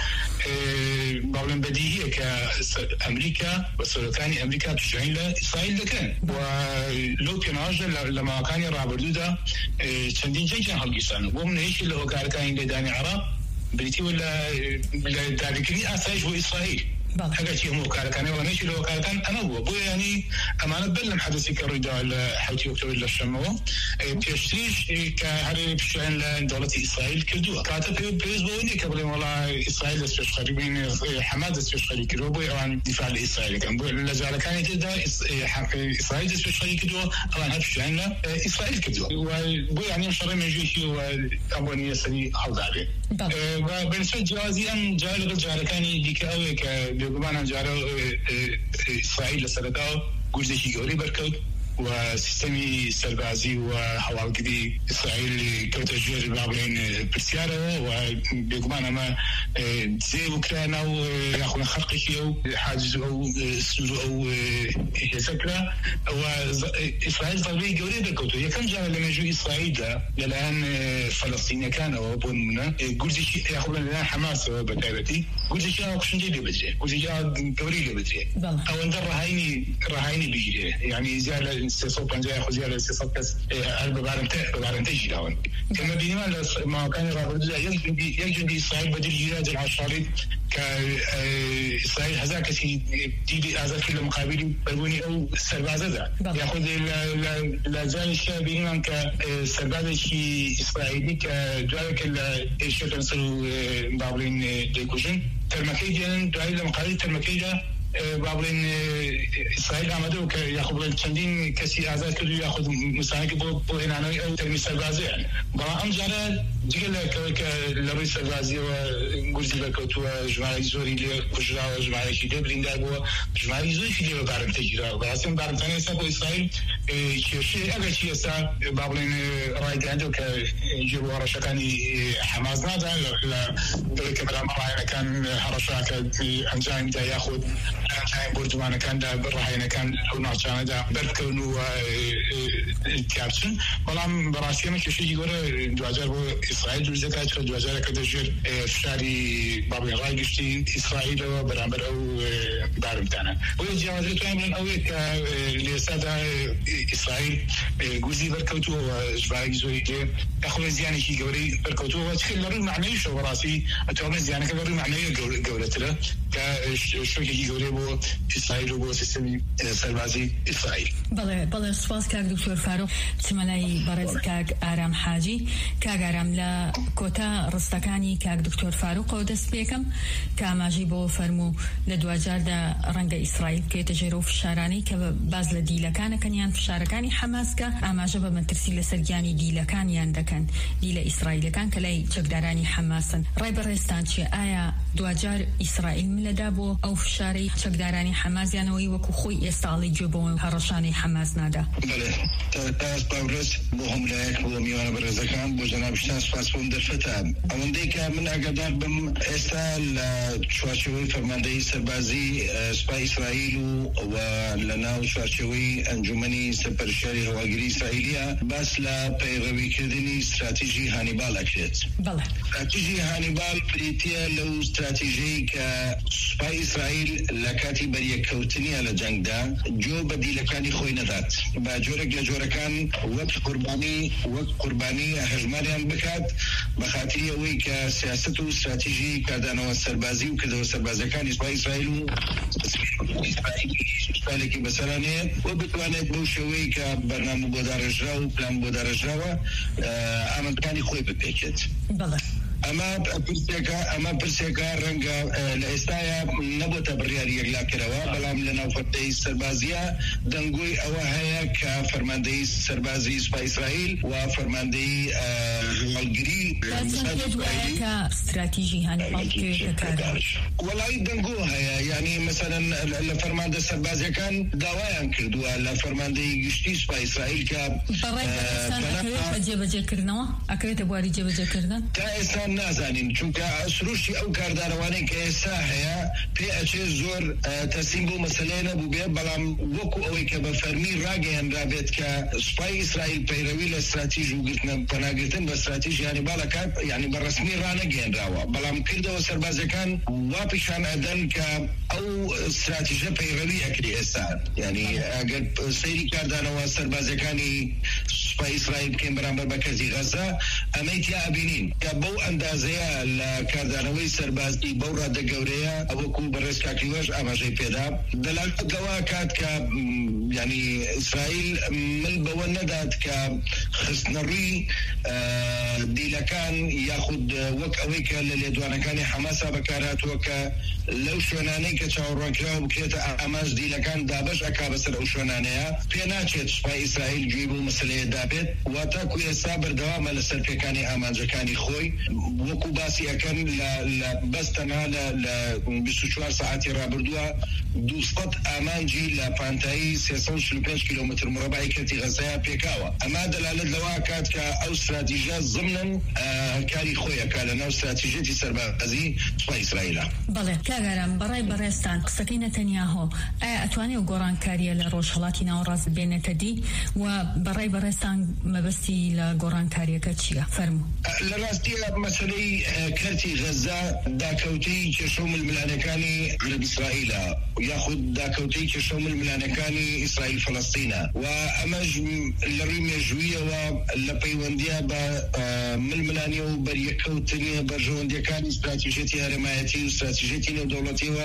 بعلم بديهية كأمريكا وسلطاني أمريكا بشعين لإسرائيل لكان ولو كان عجل لما كان يرابردو ده تندين جيجان هالقصان ومن هيش اللي هو كان لداني عرب بريتي ولا داركني أسايش هو إسرائيل هذا شيء مو كان ولا نشي لو كان أنا هو بو يعني أمانة بلم حدثي كريدا حوتي أكتوبر للشمو بيشتريش كهري بشأن لدولة إسرائيل كردوه كاتب بيز بوني قبل والله إسرائيل استش خريبين حماد استش خريب كردوه بو يعني دفاع لإسرائيل كان بو لجال كان يتدا إسرائيل استش خريب كردوه أمانة بشأن إسرائيل كردوه وبو يعني مشاري مجيشي وأبوني سري حوض عليه وبنسبة جوازي أن جال رجال كان يديك أوي ك بيقومنا جارو إسرائيل لسرداو جزء جوري بركود وسيستمي سربازي وحوالقدي إسرائيل كوتجير بابلين برسيارة وبيقومنا ما زي أوكرانيا ويأخذ خرقي أو حاجز أو سورة أو هسكرة وإسرائيل ضربي جوري بركود يكمل جارو لما جو إسرائيل للآن فلسطين كان وبوننا جزء يأخذ لنا حماس وبتابتي جزء شيء أقصد جدي بدري جزء شيء جوري بدري أو أن رهيني رهيني بيجي يعني زي السياسات كان جاي خزيار السياسات كاس أربع بارنتة بارنتة جيلان كما بينما ما كان يرابط جاي يجي يجي إسرائيل بدل جيران العشرين كإسرائيل هذا كسي تيجي هذا كله مقابل بلوني أو سربازة ذا يأخذ لا لا زال الشيء بينما كسربازة شيء إسرائيلي كجالك الشيء تنسل بابلين ديكوجن ترمكيجن دايل مقابل ترمكيجا بابلين إسرائيل عمده كيأخذ چندین کسی آزاد کردو یاخد مثلا که بو بو اینانوی او ترمی سربازی يعني برا ام جاره دیگه که لروی سربازی و گرزی بکوت و جمعی زوری لی کجرا و جمعی کی دبلین در بو جمعی زوری فیلی و بارم تجرا و اصلا بارم تنه سب اسرائیل کیشی اگر چی است بابلین رایت عنده که جبوا هرشکانی حماس نادا لا که برام راینا كان هرشاك انجام دا ياخذ انجام بردمان كان دا برهينا كان هناك دا بركونو كابسن بلام براسي ما كشي يقول دواجر بو اسرائيل جزء كاتر دواجر كدجر فشاري بابي رايجتي اسرائيل برامبر او بارمتانا ويجي توامن او لساده اسرائيل جزء بركوتو جباي زوي اخو زياني كي غوري بركوتو وتخلل معنيه شو براسي اتوامن زياني كغوري معنيه جولتره كشو كي غوري بو اسرائيل بو سيستم سربازي اسرائيل بله بله سواس كاك دكتور فاروق تملاي برز كاك آرام حاجي كاك آرام لا كوتا رستكاني كاك دكتور فاروق ودس بيكم كاماجي بو فرمو لدواجار دا رنگ إسرائيل كي تجرو في الشاراني كباز لديلا كان كان في الشاركاني حماس كا أماجب من ترسيل سرجاني ديلا كان يندكن ديلا إسرائيل كان كلاي تقدراني حماسا راي برستان شي آيا دواجار إسرائيل من لدابو أو في الشاري تقدراني حماس يانوي وكو خوي يستعلي جبو هرشاني حماس نادا بله تاس باورس بوهم لايك بو ميوانا برزكان بو جناب شتاس فاسفون در فتاب اون ديكا من اقدار بم استال شواشوي فرماندهي سربازي سبا اسرائيل ولنا شواشوي انجمني سپرشاري هواگري اسرائيلية بس لا بيغوي كردني استراتيجي هانيبال اكريت بله استراتيجي هانيبال بريتيا لو استراتيجي كسبا اسرائيل لكاتي بريا كوتني على جنگ دا جو بدي لكاني خوي ندات باجورك لجوركان وقت قرباني وقت قرباني هجمانيان بكات بخاطري اوي كسياسته استراتيجي كادانو السربازي وكذا السربازي كان اسبا اسرائيل اسرائيل كي بسرانيه وبتوانت بوشوي كبرنامج بودارجراو بلان بودارجراو امن كاني خوي بكيت بله اما برسيكا اما برسيكا رنگا الاستايا نبوتا برياري يغلا كروا بلام لنا فتي سربازيا دنگوي او هيا كفرماندي سربازي سبا اسرائيل وفرماندي هالجري كا استراتيجي هاني بالكي والله دنگو هيا يعني مثلا الفرماندي سربازي كان دوايان كردوا الفرماندي گشتي سبا اسرائيل كا برای جبه جکرنوا اكريت بواري جبه جکردن تا نازانین چونکە سروشتی ئەو کاردانەوانەی کە ئێستا هەیە پێ ئەچێ زۆر تەسلیم بۆ مەسەلەیە نەبوو بێ بەڵام وەکو ئەوەی کە بە فەرمی ڕاگەیەنرابێت کە سوپای ئیسرائیل پەیڕەوی لە استراتیژ و گرتن پەناگرتن بە استراتیژ یانی باڵەکات یانی بە ڕسمی ڕانەگەێنراوە بەڵام کردەوە سەربازەکان وا پیشان ئەدەن کە ئەو استراتیژە پەیڕەوی ئەکری ئێستا یانی ئەگەر سەیری کاردانەوە سەربازەکانی سوپای ئیسرائیل بکەین بەرامبەر بە کەرزی غەزە ئەمەی تیا ئەبینین کە بەو ئەندازەیە لە کاردانەوەی سەربازی بەو ڕادە گەورەیە ئەوەکو بەڕێز کاکیوەش ئاماژەی پێدا دەلالەتەوە کات کە یعنی ئیسرائیل من بەوە نەدات کە خستنەڕووی دیلەکان یاخود وەک ئەوەی کە لە لێدوانەکانی حەماسا بەکارهاتووە کە لەو شوێنانەی کە چاوەڕوانکراوە بکرێتە ئاماژ دیلەکان دابەش ئەکا بەسەر ئەو شوێنانەیە پێ ناچێت سوپای ئیسرائیل گوێی بۆ مەسەلەیە دابێت واتاکو ئێستا بەردەوامە لە سەرپێکانی ئامانجەکانی خۆی وەکو باسی ئەکەن لە بەستەنها لە بیست و چوار ساعتی ڕابردووە دووسەد ئامانجی لە پانتایی سێسەد و چل و پێنج کیلۆمەتر مربعی کەتی غەزەیە پێکاوە ئەمە دەلالەت لەوە کات کە ئەو استراتیژە ضمنن کاری خۆیەکە لەناو استراتیژێتی سەربازی سوپای ئیسرائیلە. بەڵێ کاگەرم بەڕای بەڕێستان قسەکەی نەتەنیاهۆ ئایا ئەتوانێت گۆڕانکاریە لە ڕۆژهەڵاتی ناوەڕاست بێنێتە دی و بەڕای بەڕێستان مەبەستی لە گۆڕانکاریەکە چییە؟ فەرموو. لە ڕاستیە مەسەلەی کەرتی غەزە داکەوتەی کێشە و ململانەکانی عەرەب ئیسرائیلە یاخود داکەوتەی کێشە و ململانەکانی ئیسرائیل فەڵەستینە و ئەمەش لە ڕووی مێژوویەوە لە پەیوەندیە بە ململانی و بەریەکەوتنی بەرژەوەندیەکانی استراتیژێتی هەرێمایەتی و استراتیژێتی نێودەوڵەتیەوە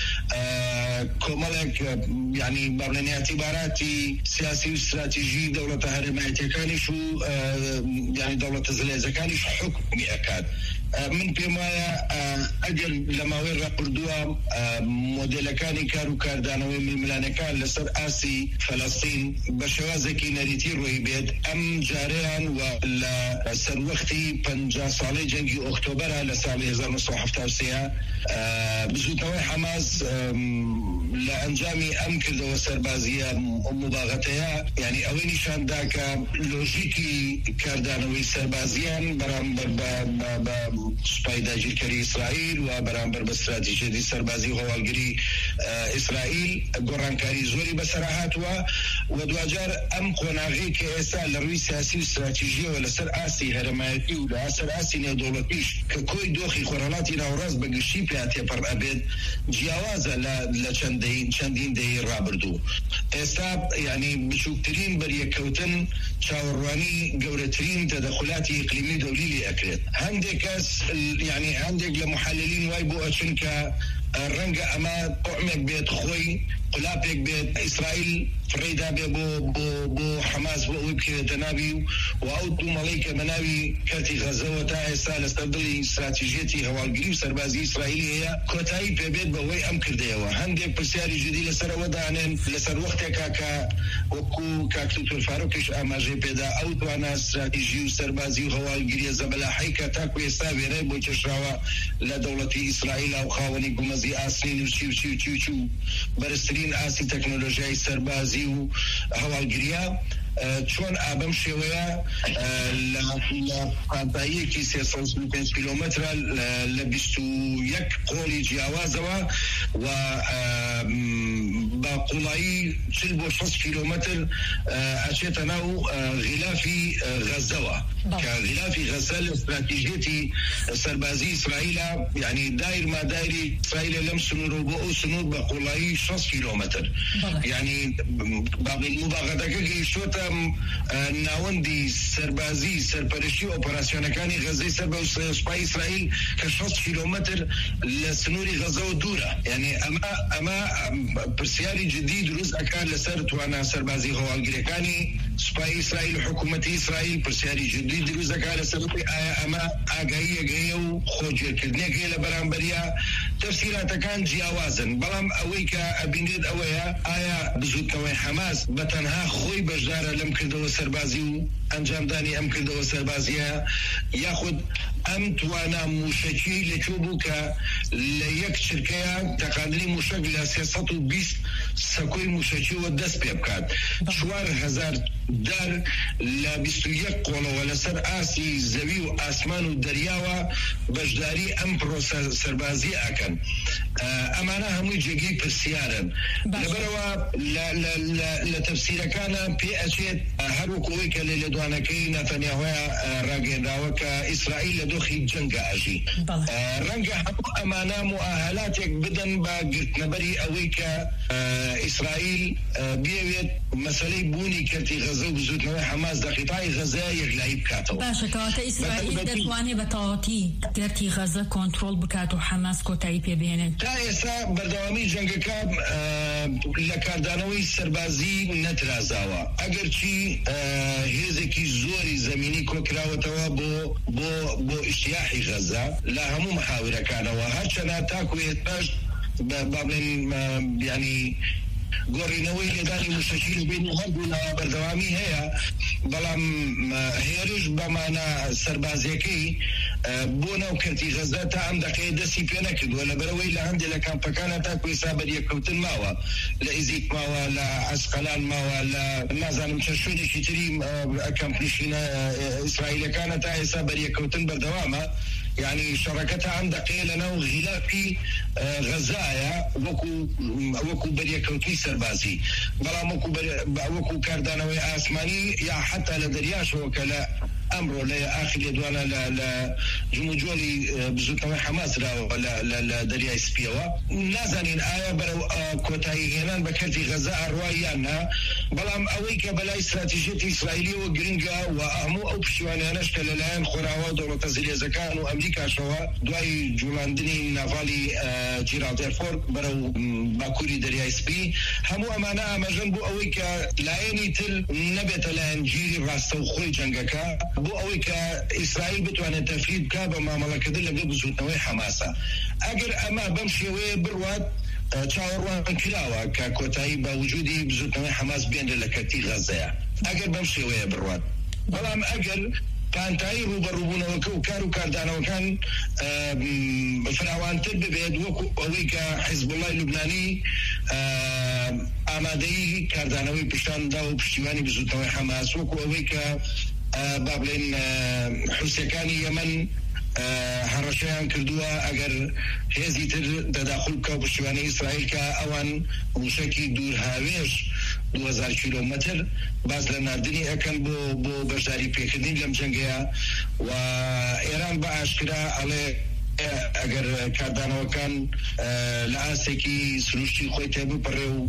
کۆمەڵێک یعنی بەڵێنی اعتیباراتی سیاسی و استراتیژی دەوڵەتە هەرێمایەتیەکانیش و یعنی دەوڵەتە زلێزەکانیش حکمی ئەکات من پێمایە ئەگەر لە ماوەی ڕاپردووە مۆدێلەکانی کار و کاردانەوەی میلملانەکان لەسەر ئاسی فەلەستین بە شێوازێکی نەریتی ڕووی بێت ئەم جارەیان و لە سەروەختی پەنجا ساڵەی جەنگی ئۆکتۆبەرە لە ساڵی هەزار و نۆ سەد و حەڤتا و سێ بزوتنەوەی حەماس لە ئەنجامی ئەم کردەوە سەربازیە مباغەتەیە یعنی ئەوەی نیشاندا کە لۆژیکی کاردانەوەی سەربازیان بەرامبەر بە سوپای داگیرکەری ئیسرائیل و بەرامبەر بە استراتیژیەتی سەربازی و هەواڵگری ئیسرائیل گۆڕانکاری زۆری بەسەر هاتووە و دوجار ئەم قۆناغی کە ئێستا لە ڕووی سیاسی و استراتیژیەوە لەسەر ئاسی هەرەمایەتی و لەسەر ئاسی نێودەوڵەتیش کە کۆی دۆخی خۆرهەڵاتی ناوەڕاست بە گشتی پێ تێپەڕ ئەبێت جیاوازە لە چەندین دەی ڕابردوو. ئێستا یعنی بچووکترین بەریەکەوتن چاوەڕوانی گەورەترین تەدەخلاتی ئیقلیمی دەولی لێ ئەکرێت. هەندێک کەس یعنی هەندێک لە محللین وای بۆ ئەچن کە ڕەنگە ئەمە طعمێک بێت خۆی قولاپێک بێت ئیسرائیل فڕێدا بێ بۆ بۆ بۆ حەماس بۆ ئەوەی بکرێتە ناوی و ئەو دوومەڵەی کە بە ناوی کەرتی غەزەوە تا ئێستا لەسەر دڵی استراتیژیەتی هەواڵگری و سەربازی ئیسرائیلی هەیە کۆتایی پێبێت بەوەی ئەم کردەوە. هەندێک پرسیاری جدی لەسەرەوە دانێن لەسەر وەختێکا کە وەکو کاکتور فاروقیش ئاماژەی پێدا ئەو توانە استراتیژی و سەربازی و هەواڵگریە زەبەلاحەی کە تاکو ئێستا وێرەی بۆ کێشراوە لە دەوڵەتی ئیسرائیل و خاوەنی گومەزی ئاسنین و چی و چی و چی و چی و بەرزترین ئاسی تەکنۆلۆژیای سەربازی و هەواڵگریە چۆن ئابەم شێوەیە لە پانتاییەکی سێسەد و چل و پێنج کیلۆمەترە لە بیست و یەک قۆڵی جیاوازەوە و بە قوڵایی چل بۆ شەست کیلۆمەتر ئەچێتە ناو غیلافی غەزەوە کە غیلافی غەزە لە استراتیژیەتی سەربازی ئیسرائیلە یعنی دایر مادایری ئیسرائیلە لەم سنوورە بۆ ئەو سنوور بە قوڵایی شەست کیلۆمەتر یعنی مباغەتەکە گەیشتۆتە ناوەندی سەربازی سەرپەرشتی ئۆپەراسیۆنەکانی غەزەی سەر بە سوپای ئیسرائیل کە شەست کیلۆمەتر لە سنووری غەزەوە دوورە. یعنی ئەمە ئەمە پرسیاری جدی دروست ئەکات لەسەر توانە سەربازی هەواڵگریەکانی سوپای ئیسرائیل و حکوومەتی ئیسرائیل پرسیاری جدی دروست ئەکات لەسەر ئایا ئەمە ئاگاییەکەیە و خۆگیرکردنێکەیە لە بەرامبەریە. تەفسیراتەکان جیاوازن بەڵام ئەوەی کە ئەبینێت ئەوەیە ئایا بزوتنەوەی حەماس بەتەنها خۆی بەشدارە لەم کردەوە سەربازی و ئەنجامدانی ئەم کردەوە سەربازیە یاخود ئەم توانە موشەکی لەکوێ بوو کە لە یەک چرکەیە تەقاندنی موشک لە سێسەد و بیست سەکۆی موشەکیەوە دەست پێ بکات. چوار هەزار دار لە بیست و یەک قۆڵەوە لەسەر ئاسی زەوی و ئاسمان و دەریاوە بەشداری ئەم پرۆسە سەربازی ئەکەن. ئەمانە هەمووی جێگەی پرسیارن. لەبەرەوە لە تەفسیرەکانە پێ ئەچێت هەر وەکوەوەی کە لە لێدوانەکەی نەتەنیاهۆیە ڕاگەیەنراوە کە ئیسرائیل لە دۆخی جەنگە ئەژی. ڕەنگە هەموو ئەمانە موئاهەلاتێک بدەن بە گرتنەبەری ئەوەی کە ئیسرائیل بێوێت مەسەلەی بوونی کەرتی غەزە و بزوتنەوەی حەماس لە قیتاعی غەزە یەکلایی بکاتەوە. باشە کەواتە ئیسرائیل دەتوانێت بە تەواوەتی کەرتی غەزە کۆنتڕۆڵ بکات و حەماس کۆتایی پێبێنێت. تا ئێستا بەردەوامی جەنگەکە لە کاردانەوەی سەربازی نەترازاوە ئەگەر چی هێزێکی زۆری زەمینی کۆکراوەتەوە بۆ بۆ بۆ ئیشتیاحی غەزە لە هەموو محاورەکانەوە هەرچەنە تاکو هێتاش بابلێن ینی گۆڕینەوەی لێدانی موشەکی لە بین هەردوو لەوە بەردەوامی هەیە بەڵام هێرش بەمانە سەربازیەکەی بۆ ناو کەرتی غەزە تا ئەم دەقەیە دەستی پێ نەکردووە لەبەرەوەی لە هەندێک لە کامپەکانە تاکو ئێستا بەریەکەوتن ماوە لە ئیزیک ماوە لە ئەسقەلان ماوە لە نازانم چەند شوێنێکی تری کەمپنیشینە ئیسرائیلەکانە تا ئێستا بەریەکەوتن بەردەوامە. یعنی شەڕەکەتە ئەم دەقەیە لەناو غیلافی غەزایە وەکو وەکو بەریەکەوتنی سەربازی بەڵام وەکو کاردانەوەی ئاسمانی یا حتا لە دەریاشەوە کە لە ئەمڕۆ لە ئاخر لێدوانە لە جموجۆڵی بزوتنەوەی حەماس راوە لە دەریای سپیەوە. نازانین ئایا بەرەو کۆتایی هێنان بە کەرتی غەزە ئەڕوای یان نا بەڵام ئەوەی کە بەلای استراتیژیەتی ئیسرائیلیەوە گرنگە و هەموو ئەو پشتیوانیانەش کە لەلایەن خۆراوە دەوڵەتە زیرێزەکان و ئەمریکاشەوە دوای جوڵاندنی ناڤالی جیرالتێرفۆر بەرەو باکووری دەریای سپی هەموو ئەمانە ئاماژەن بۆ ئەوەی کە لایەنی تر نەبێتە لایەن گیری ڕاستە و خۆی جەنگەکە بۆ ئەوەی کە ئیسرائیل بتوانێت تەفرید بکات بە مامەڵەکردن لەگەڵ بزوتنەوەی حەماسە. ئەگەر ئەمە بەم شێوەیە بڕوات چاوەڕوان کراوە کە کۆتایی بە وجودی بزوتنەوەی حەماس بێنرە لە کەتی غەزەیە، ئەگەر بەم شێوەیە بڕوات. بەڵام ئەگەر پانتایی ڕوبەڕووبوونەوەکە و کار و کاردانەوەکان فراوانتر ببێت، وەکو ئەوەی کە حیزبوڵای لوبنانی ئامادەی کاردانەوەی پیشاندا و پشتیوانی بزوتنەوەی حەماس، وەکو ئەوەی کە با بڵێن حوسەکانی یەمەن هەڕەشەیان کردووە ئەگەر هێزی تر دەداخل بکە و پشتیوانی ئیسرائیل کە ئەوان موشەکی دوور هاوێژ دو هزار کیلۆمەتر باز لە ناردنی ئەەکەن بۆ بۆ بەشداری پێکردنی لەم جەنگەیە. و ئێران بە ئاشکرا ئەڵێ ئەگەر کاردانەوەکان لە ئاسێکی سروشتی خۆی تێبپەڕێ و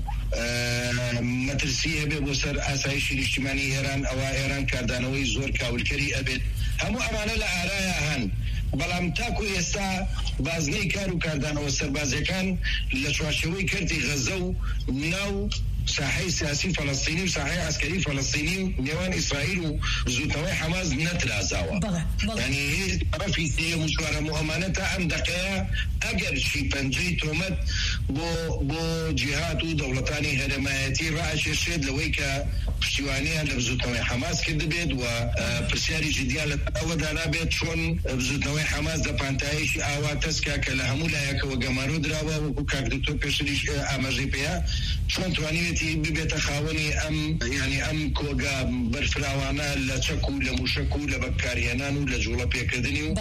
مەترسی هەبێ بۆ سەر ئاسایشی نیشتیمانی ئێران، ئەوە ئێران کاردانەوەی زۆر کاولکەری ئەبێت. هەموو ئەمانە لە ئارایە هەن، بەڵام تاکو ئێستا بازنەی کار و کاردانەوە سەربازەکان لە چوارچێوەی کردی غەزە و ناو ساحەی سیاسی فەڵەستینی و ساحەی عسکەری فەڵەستینی و نێوان ئیسرائیل و زوتنەوەی حەماس نەترازاوە. یعنی طرفی سێم و چوارەم و ئەمانە تا ئەم دەقەیە ئەگەر شی پەنجەی تۆمەت بۆ بۆ جیهاد و دەوڵەتانی هەرێمایەتی ڕائکێشێت لەوەی کە پشتیوانیان لە بزوتنەوەی حەماس کرد بێت و پرسیاری جدیان لە ئەوەدا نابێت چۆن بزوتنەوەی حەماس لە پانتایشی ئاوا تەسکا کە لە هەموو لایەکەوە گەمارۆ دراوە، وەکو کاک دکتۆر پێشتریش ئاماژەی پێیە، چۆن توانێتی ببێتە خاوەنی ئەم یعنی ئەم کۆگا بەرفراوانە لە چەک و لە موشک و لە بەکارهێنان و لە جوڵە پێکردنی و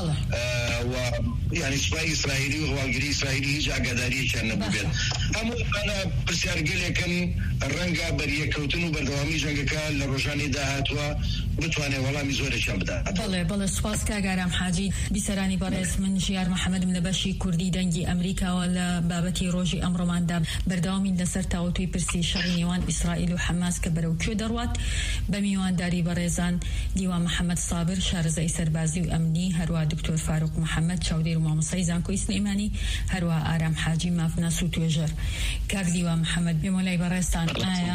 و یعنی سوپای ئیسرائیلی و هەواڵگری ئیسرائیلی هیچ ئاگاداریەکیان نەبووبێت. هەموو ئەمانە پرسیارگەلێکن ڕەنگە بەریەکەوتن و بەردەوامی ژەنگەکە لە ڕۆژانی داهاتووە بتوانێت وەڵامی زۆرێکیان بدات. بەڵێ بەڵێ سوپاس کاگارام حاجی. بیسەرانی بەڕێز، من ژیار محەممەدم لە بەشی کوردی دەنگی ئەمریکاوە لە بابەتی ڕۆژی ئەمڕۆماندا بەردەوامی لەسەر تاوتوی پرسی شەڕی نێوان ئیسرائیل و حەماس کە بەرەو کوێ دەڕوات بە میوانداری بەڕێزان دیوان محەممەد سابر شارەزای سەربازی و ئەمنی، هەروە دکتۆر فاروق محەممەد چاودێر و مامۆستای زانکۆی سلەیمانی، هەروە ئارام حاجی مافناس و توێژەر. کاک دیوان محەممەد، بێمۆلای بەڕێستان، ئایا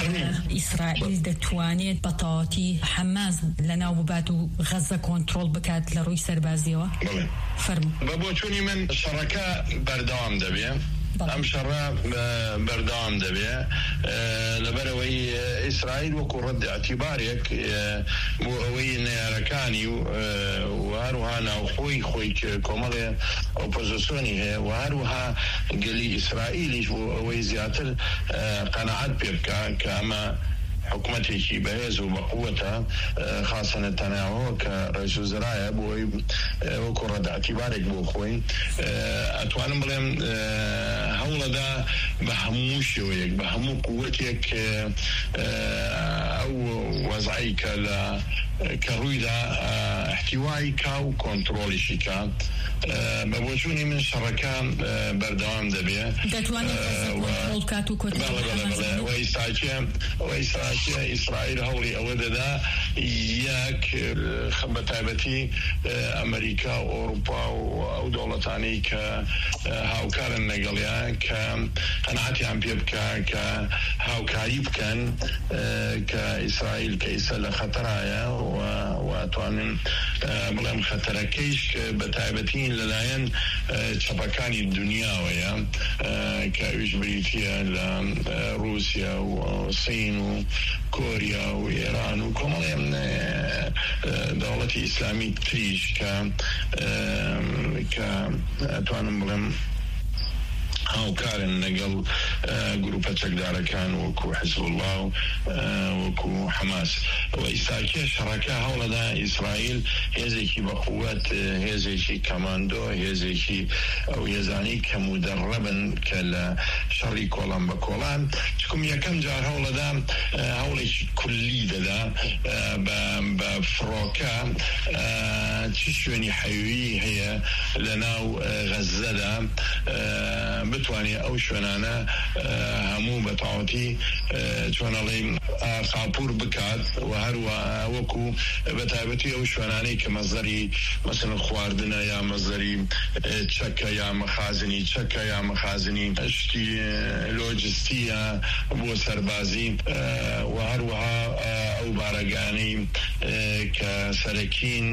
ئیسرائیل دەتوانێت بە تەواوەتی حەماس لە ناو ببات و غەزە کۆنتڕۆڵ بکات لە ڕووی سەربازیەوە؟ فەرموو. بە بۆچوونی من شەڕەکە بەردەوام دەبێت، ئەم شەڕە بەردەوام دەبێت لەبەرەوەی ئیسرائیل وەکو ڕەد ئەعتیبارێک بۆ ئەوەی نەیارەکانی و هەروەها ناوخۆی خۆی کۆمەڵێ ئۆپۆزیسیۆنی هەیە و هەروەها گەلی ئیسرائیلیش بۆ ئەوەی زیاتر قەناعەت پێ بکە کە ئەمە حکومەتێکی بەهێز و بەقووەتە، خاصە نەتەنیاهو کە ڕئیس وزرایە بۆی وەکو ڕەد ئەعتیبارێک بۆ خۆی، ئەتوانم بڵێم هەوڵەدا بە هەموو شێوەیەک بە هەموو قووەتێک ئەو وەزعی کە لە کە ڕوویدا احتیوای کا و کۆنتڕۆلیشی کا. بە بۆچوونی من شەڕەکە بەردەوام دەبێت. ئیسرائیل هەوڵی ئەوە دەدا یەک بە تایبەتی ئەمریکا و ئەوروپا و ئەو دەوڵەتانی کە هاوکارن لەگەڵیان کە قەناعەتیان پێ بکە کە هاوکاری بکەن کە ئیسرائیل کە ئیسە لە خەتەرایە و ئەتوانن بڵێم خەتەرەکەیش بە تایبەتی لەلایەن چەپەکانی دنیاوەیە کە ئەویش بریتیە لە رووسیا و سین و کۆریا و ئێران و کۆمەڵێ دەوڵەتی ئیسلامی تریش کە کە ئەتوانم بڵێم هاوکارن لەگەڵ گروپە چەکدارەکان وەکو حیزب الله و وەکو حەماس. و ئیساکێ شەڕەکە هەوڵەدا ئیسرائیل هێزێکی بەقووەت، هێزێکی کەماندۆ، هێزێکی ئەو هێزانی کە مودەڕەبن کە لە شەڕی کۆڵان بە کۆڵان چکم یەکەم جار هەوڵەدا هەوڵێکی کولی دەدا بە فڕۆکە چی شوێنی حەیوی هەیە لە ناو غەزەدا بتوانێت ئەو شوێنانە هەموو بە تەواوەتی چۆنەڵێم قاپور بکات و هەروە وەکو بە تایبەتی ئەو شوێنانەی کە مەزەری مەسەڵەن خواردنە یا مەزەری چەکە یا مەخازنی چەکە یا مەخازنی شتی لۆجستیە بۆ سەربازی و هەروەها ئەو بارەگانی كسلكين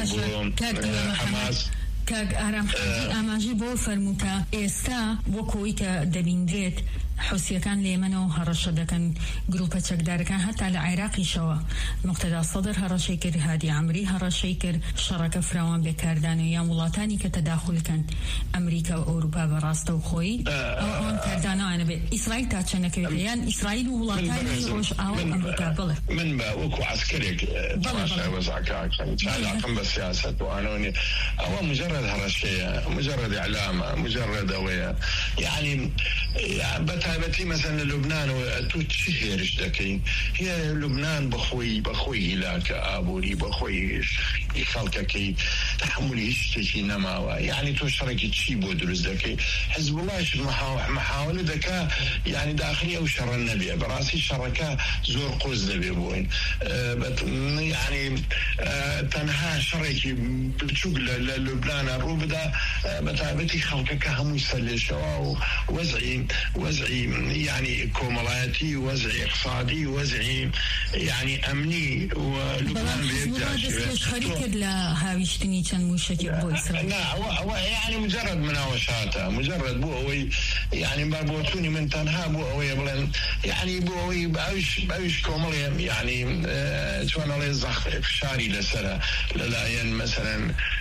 حماس کاک ئارام حاجی ئاماژەی بۆ فەرمووکە ئێستا بۆ کۆی کە دەبیندرێت حوسیەکان لە ئێمەنەوە هەڕەشە دەکەن گروپە چەکدارەکان هەتا لە عێراقیشەوە مقتەدا سەدر هەڕەشەی کرد هادی عەمری هەڕەشەی کرد شەڕەکە فراوان بێکاردانەوەیان وڵاتانی کە تەداخولکەن ئەمریکا و ئەوروپا بەڕاستە و خۆی ئەو ئەوان کاردانەوانە بێت ئیسرائیل تا چەندەکەوێت یان ئیسرائیل و وڵاتانی ڕۆژ ئاوا ئەمریکا بڵێ من بە وەکو عسکرێک تەماشای وەزعکاکەن علاقەم بە سیاسەت وانەوەنی ئەوە مجرد هەڕەشەیە مجرد إعلامە مجرد ئەوەیە یعنی بەتایبەتی مثلا لبنان تو چی هێرش دەکەین هي لبنان بەخۆی بەخۆی هیلاکە ئابووری بەخۆی خەڵکەکەی تحملی هیچ شتێکی نەماوە یعنی تۆ شەڕێکی چی بۆ دروست دەکەی حزب اللهش محاولە دەکا یعنی داخلی ئەو شەڕە نەبێ بەڕاستی شەڕەکە زۆر قۆز دەبێ بۆین یعنی تەنها شەڕێکی بچووک لە لبنانە ڕوو بدا بەتایبەتی خەڵکەکە هەمووی سەرلێشەوە و وەزعی وەزعی يعني كومالاتي وزعي اقتصادي وزعي يعني امني ولبنان بيبدأ خريطة لا هاويشتني كان موشكي بو إسرائيل لا هو يعني مجرد مناوشاته مجرد بو هوي يعني بابوتوني من تنها بو هوي بلن يعني بو هوي باوش باوش كومالي يعني اه شوان الله يزخ فشاري لسرة للاين مثلا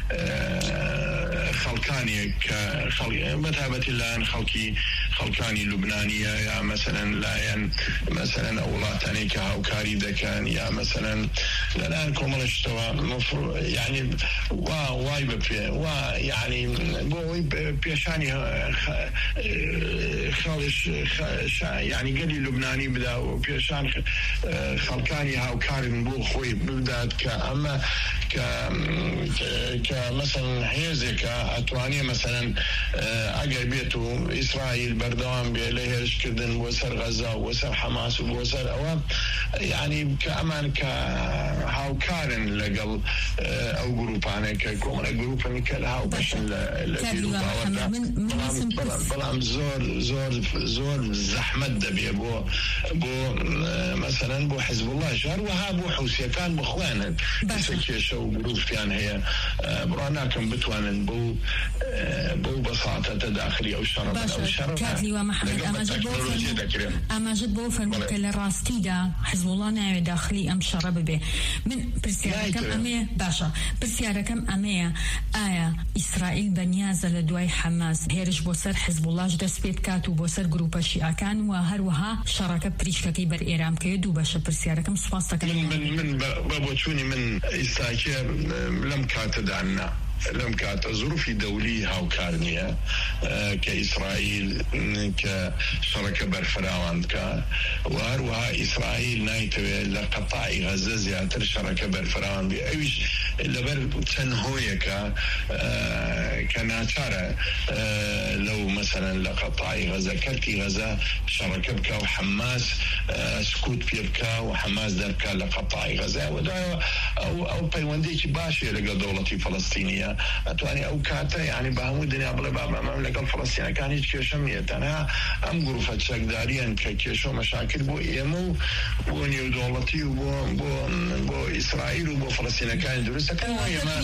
اه خلقاني كخلق بتابة الله خلقي خلقاني لبنانية يا مثلا لا ين مثلا أولاتني كهوكاري دكان يا مثلا الآن كملش توا مفروض يعني وا واي بفي وا يعني بو بيشاني خالش يعني قلي لبناني بدا وبيشان خلقاني هوكاري بو خوي بدا كأما ك كمثلا هيزك أتواني مثلا أجر بيتو إسرائيل بردوام بيلهرش كردن وسر غزة وسر حماس وسر أوام يعني كأمان كهاوكارن لقل أو جروبانه ككومنا جروبان كلها وبشن بلام زور زور زور زحمة دبي بو بو مثلا بو حزب الله شهر وها بو حوثي كان بخوانا بسكيشو جروب كان هي براناكم بتوانن بو بو بساطة تداخلي أو شرب أو شرب كاتلي ومحمد ئاماژت بۆ فەرمووکە لە ڕاستیدا حزب الله ناوێ داخلی ئەم شەڕە ببێ من پرسیارەکەم ئەمەیە باشە پرسیارەکەم ئەمەیە ئایا ئیسرائیل بەنیازە لە دوای حەماس هێرش بۆ سەر حزب اللهش دەست پێ بکات و بۆ سەر گروپە شیعەکان و هەروەها شەڕەکە پریشکەکەی بەر ئێران بکەوێت دوو بەشە پرسیارەکەم سوپاس دەکەم من بەبۆچوونی من ئێستاکێ لەم کاتەداننا لم كانت ظروف دولية هاوكارنية كإسرائيل كشركة برفراوان كا وهروها إسرائيل نايتوي لقطاع غزة زيادة شركة برفراوان بأيش لبر تنهوية كا كناتشارة لو مثلا لقطاع غزة كالتي غزة شركة بكا وحماس سكوت بيبكا وحماس دركا لقطاع غزة ودا أو أو بيونديك باشي لقى دولة فلسطينية أتواني أو كاتا يعني بهمو الدنيا بلا بابا مملكة الفلسطينية كان هيك كيشو ميتنا أم غرفة شكداريا كيشو مشاكل بو إيمو بو نيو دولتي وبو بو بو إسرائيل وبو فلسطين كان درسة كان وهي ما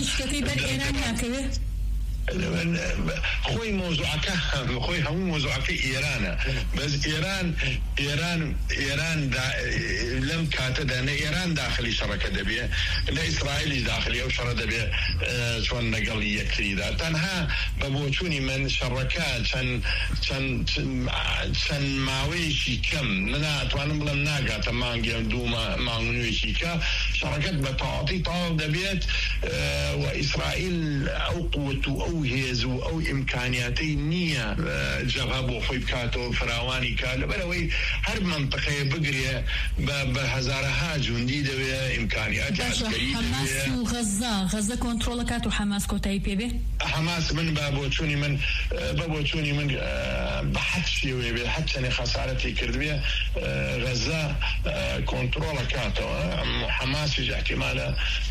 خوي موضوعك خوي هم موضوعك إيران بس إيران إيران إيران دا لم كاتد أن إيران داخلي شركة دبيه لا إسرائيل داخلي أو شركة دبيه شون نقلي يكتري تنها ببوشوني من شركات شن شن شن ماويشي كم منا أتوانم بلم ناقة تمان جم دوما مانويشي كا شركات بتعطي طال دبيت وإسرائيل أو قوة أو هيزو أو إمكانياتي نية جغبو خيبكاتو فراواني كالو بلوي هر منطقة بقرية بهزارها جندي دوية إمكانيات عسكرية حماس وغزة غزة كنترولكات وحماس كوتاي بيبي حماس من بابوتوني من بابوتوني من بحث شيوي بحث أنا خسارتي كردبية غزة كنترولكاتو حماس في احتمال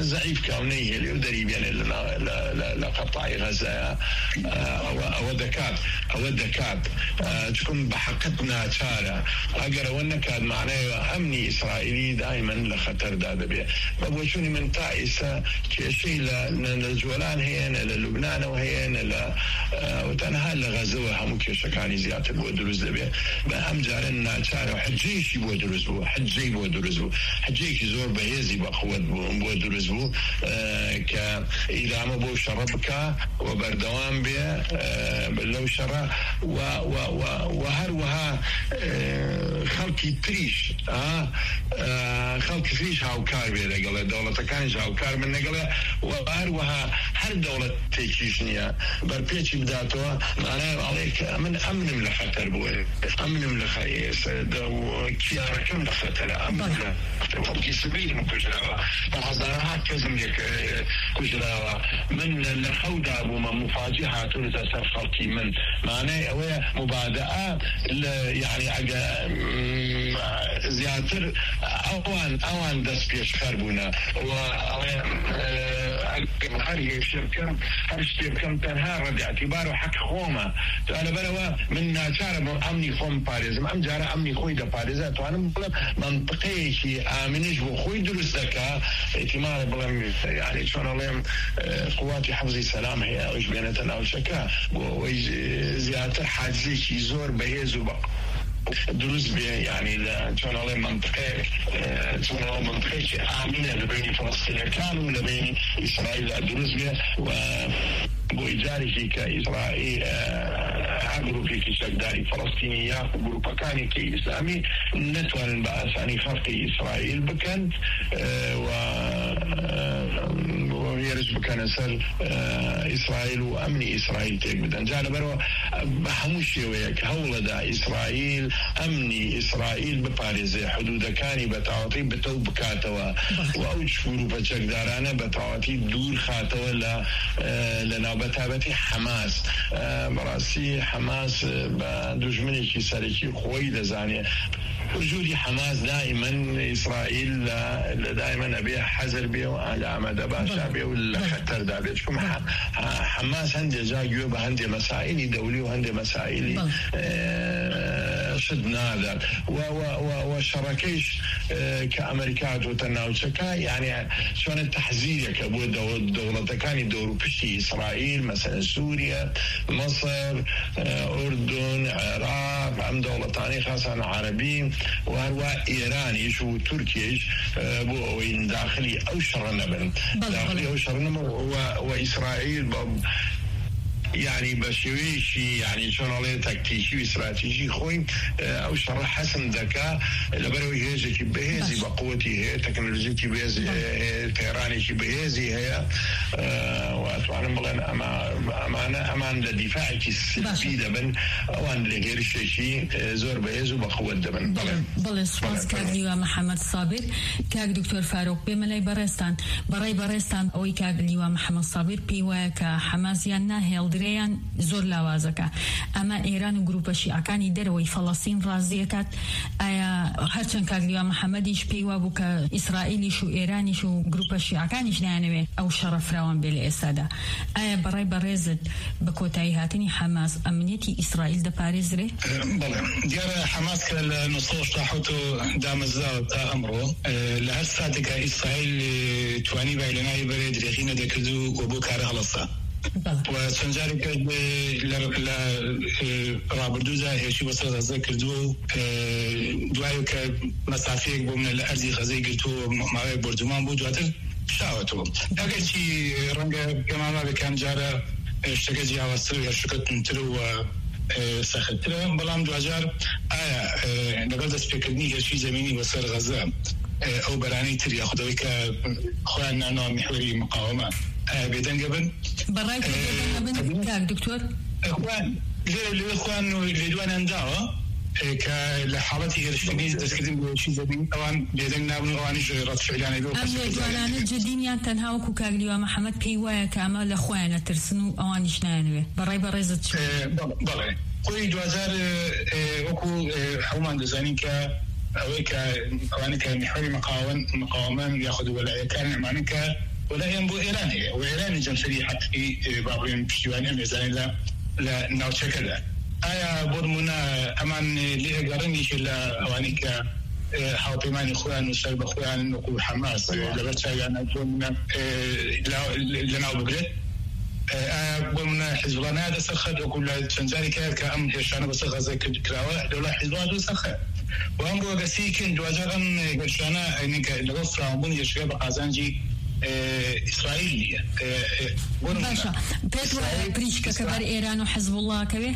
ضعيف كونيه اللي يدري بين لقطاع غزة أو ذكات أو ذكات تكون بحقتنا شارع أجر ونكاد معناه أمني إسرائيلي دائما لخطر دادا بيه بقولشوني من تائسة كشيء للجولان هين للبنان وهين ل وتنها لغزة هم كشكاني زيادة بودروز لبيه بهم جارنا شارع حجيش بودروز بو حجي بودروز بو حجيك زور بهيزي بقوة بودروز بو كإذا ما بو شربك وبردوان بيه باللو شرع و و و وهروها خلقي تريش ها خلقي تريش هاوكار بيه لقلا دولة كانش هاوكار من نقلا وهروها هر دولة تيكيشنيا بربيتش بداتوا معناه عليك من أمن من خطر بوه أمن من خيس دو كيارا كم خطر أمن من خطر سبيل مكجراوا فهزارها كزم يك كجراوا من الخودة أبو مفاجئة تنزل خلقي من معناه هو مبادئة يعني عجا زيادة أوان أوان دس بيش خربونا و هذه الشركة هالشركة تنها رد اعتباره حق خومة أنا بلوا من شارع أمني خوم باريس أم جارة أمني خوي ده باريزات وأنا بقول منطقي شيء آمنش بخوي درس ذكاء احتمال بلام يعني شلون عليهم قوات حفظ السلام هي أوش بينتنا أو شكا وزيادة حاجزي شيء زور بهيز وبق دروس بيه يعني شلون عليه منطقة شلون عليه منطقة شيء آمنة لبين فلسطين كانوا لبين إسرائيل دروس بيه و بوجاري في كإسرائيل عبروا في كشكداري فلسطينية وجروبكاني كإسلامي نتوان بأساني خلق إسرائيل بكن و ويرج بكن سر إسرائيل وأمن إسرائيل تقبل جانا بروا بحموشي وياك هولدا إسرائيل أمني إسرائيل بباريزي حدود كاني بتعاطي بتوب كاتوا وأوج جروب كشكدارانا بتعاطي دور خاتوا ل لنا بتابتي حماس براسي حماس بدجمني كي سالكي خوي لزاني وجودي حماس دائما إسرائيل دائما أبيها حذر بيه وعلى عمد باشا بيه ولا خطر دا بيتكم حماس هندي جاء هندي مسائلي دولي وهندي مسائلي شدنا هذا وشركيش كأمريكات وتناوشكا يعني شلون التحذير كأبو دولة كان يدوروا بشي إسرائيل مثلا سوريا مصر أردن العراق عم دولة تانية خاصة عربي وهو إيران إيش وتركيا إيش بو داخلي أو شرنا بن داخلي أو شرنا وإسرائيل يعني بشويشي يعني شلون عليه تكتيكي واستراتيجي خوي او شرح حسن ذكاء لبروي هيجي بهذه بقوتي هي تكنولوجيتي بهذه طيراني بهذه هي واتوانا ملنا امانه امان لدفاعك السلبي دبن اوان لغير شيء زور بهذه بقوه دبن بله سپاس كاغليوا محمد صابر كاغ دكتور فاروق بملي برستان براي برستان او كاغليوا محمد صابر بيوا كحماس يانا هيل ريان زور لاوازەکە ئەمە ئێران و گروپە شیعەکانی دەرەوەی فەڵەستین ڕازیەکات ئایا هەرچەند کاگلیوا محەممەدیش پێی وا بوو کە ئیسرائیلیش و ئێرانیش و گروپە شیعەکانیش نایانەوێت ئەو شەڕە فراوان بێ لە ئێستادا ئایا بەڕای بەڕێزت بە کۆتایی هاتنی حەماس ئەمنیەتی ئیسرائیل دەپارێزرێ؟ بەڵێ دیارە حەماس کە لە نۆ هەشتا و دامەزراوە تا ئەمڕۆ لە هەر ساتێکە ئیسرائیل توانی بای لە ناوی بەرێ درێژی نەدەکرد و بۆ بۆ کارە هەڵەسا و چەندجارێک لە ڕابردوودا هێرشی بەسەر غەزە کردووە و دوای کە مەسافەیەک بۆ منە لە ئەرزی غەزەی گرتووە ماوەیەک بەردومان بوو دواتر شاوەتەوە ئەگەرچی ڕەنگە پێمان وابێ کام جارە شتەکە جیاوازتر و هێرشەکە تونتر و سەختترە بەڵام دوجار ئایا لەگەڵ دەستپێکردنی هێرشی زەمینی بەسەر غەزە ئەو بەرانەی تر یاخودەوەی کە خۆیان نانەوە میحوەری مقاومە بێدەنگە بن بەڕای بن کاک دکتۆر لێرە لەوێ خۆیان لێ دوانیان داوە کە لە حاڵەتی هێرشکردنی دەستکردن بۆ هێرشی زەمین ئەوان بێدەنگ نابن و ئەوانیش ڕەتفعلانەی بۆ ئەم لێدوانانە جددینیان تەنها وەکو کاگلیوا محەممەد پێی وایە کە ئەمە لە خۆیان نەترسن و ئەوانیش نایانوێ بەڕای بەڕێزت بەڵێ خۆی دوزار وەکو هەمومان دەزانین کە ئەوەی کە ئەوانە کە میحوەری مقاومەن یاخود وەلایەکان ئەمانە کە ولا ينبو إيراني وإيراني جمسري حقي بابين بشتواني أميزاني لا لا نوتش كذا آية بورمونا أمان ليه قرني شلا أوانيك حاطمان إخوان وسلب إخوان نقو حماس لبتشاي أنا بورمونا لنا بقرد آية بورمونا حزب الله هذا سخد وكل تنزالي كذا كأم هشانة بس غزة كراوة دولا حزب الله سخد وأمر وقسيكن جوازان قرشانا إنك لغفر عمون يشغل بقازانجي إسرائيلية باشا بيتوا بريشكا كبار إيران وحزب الله كبه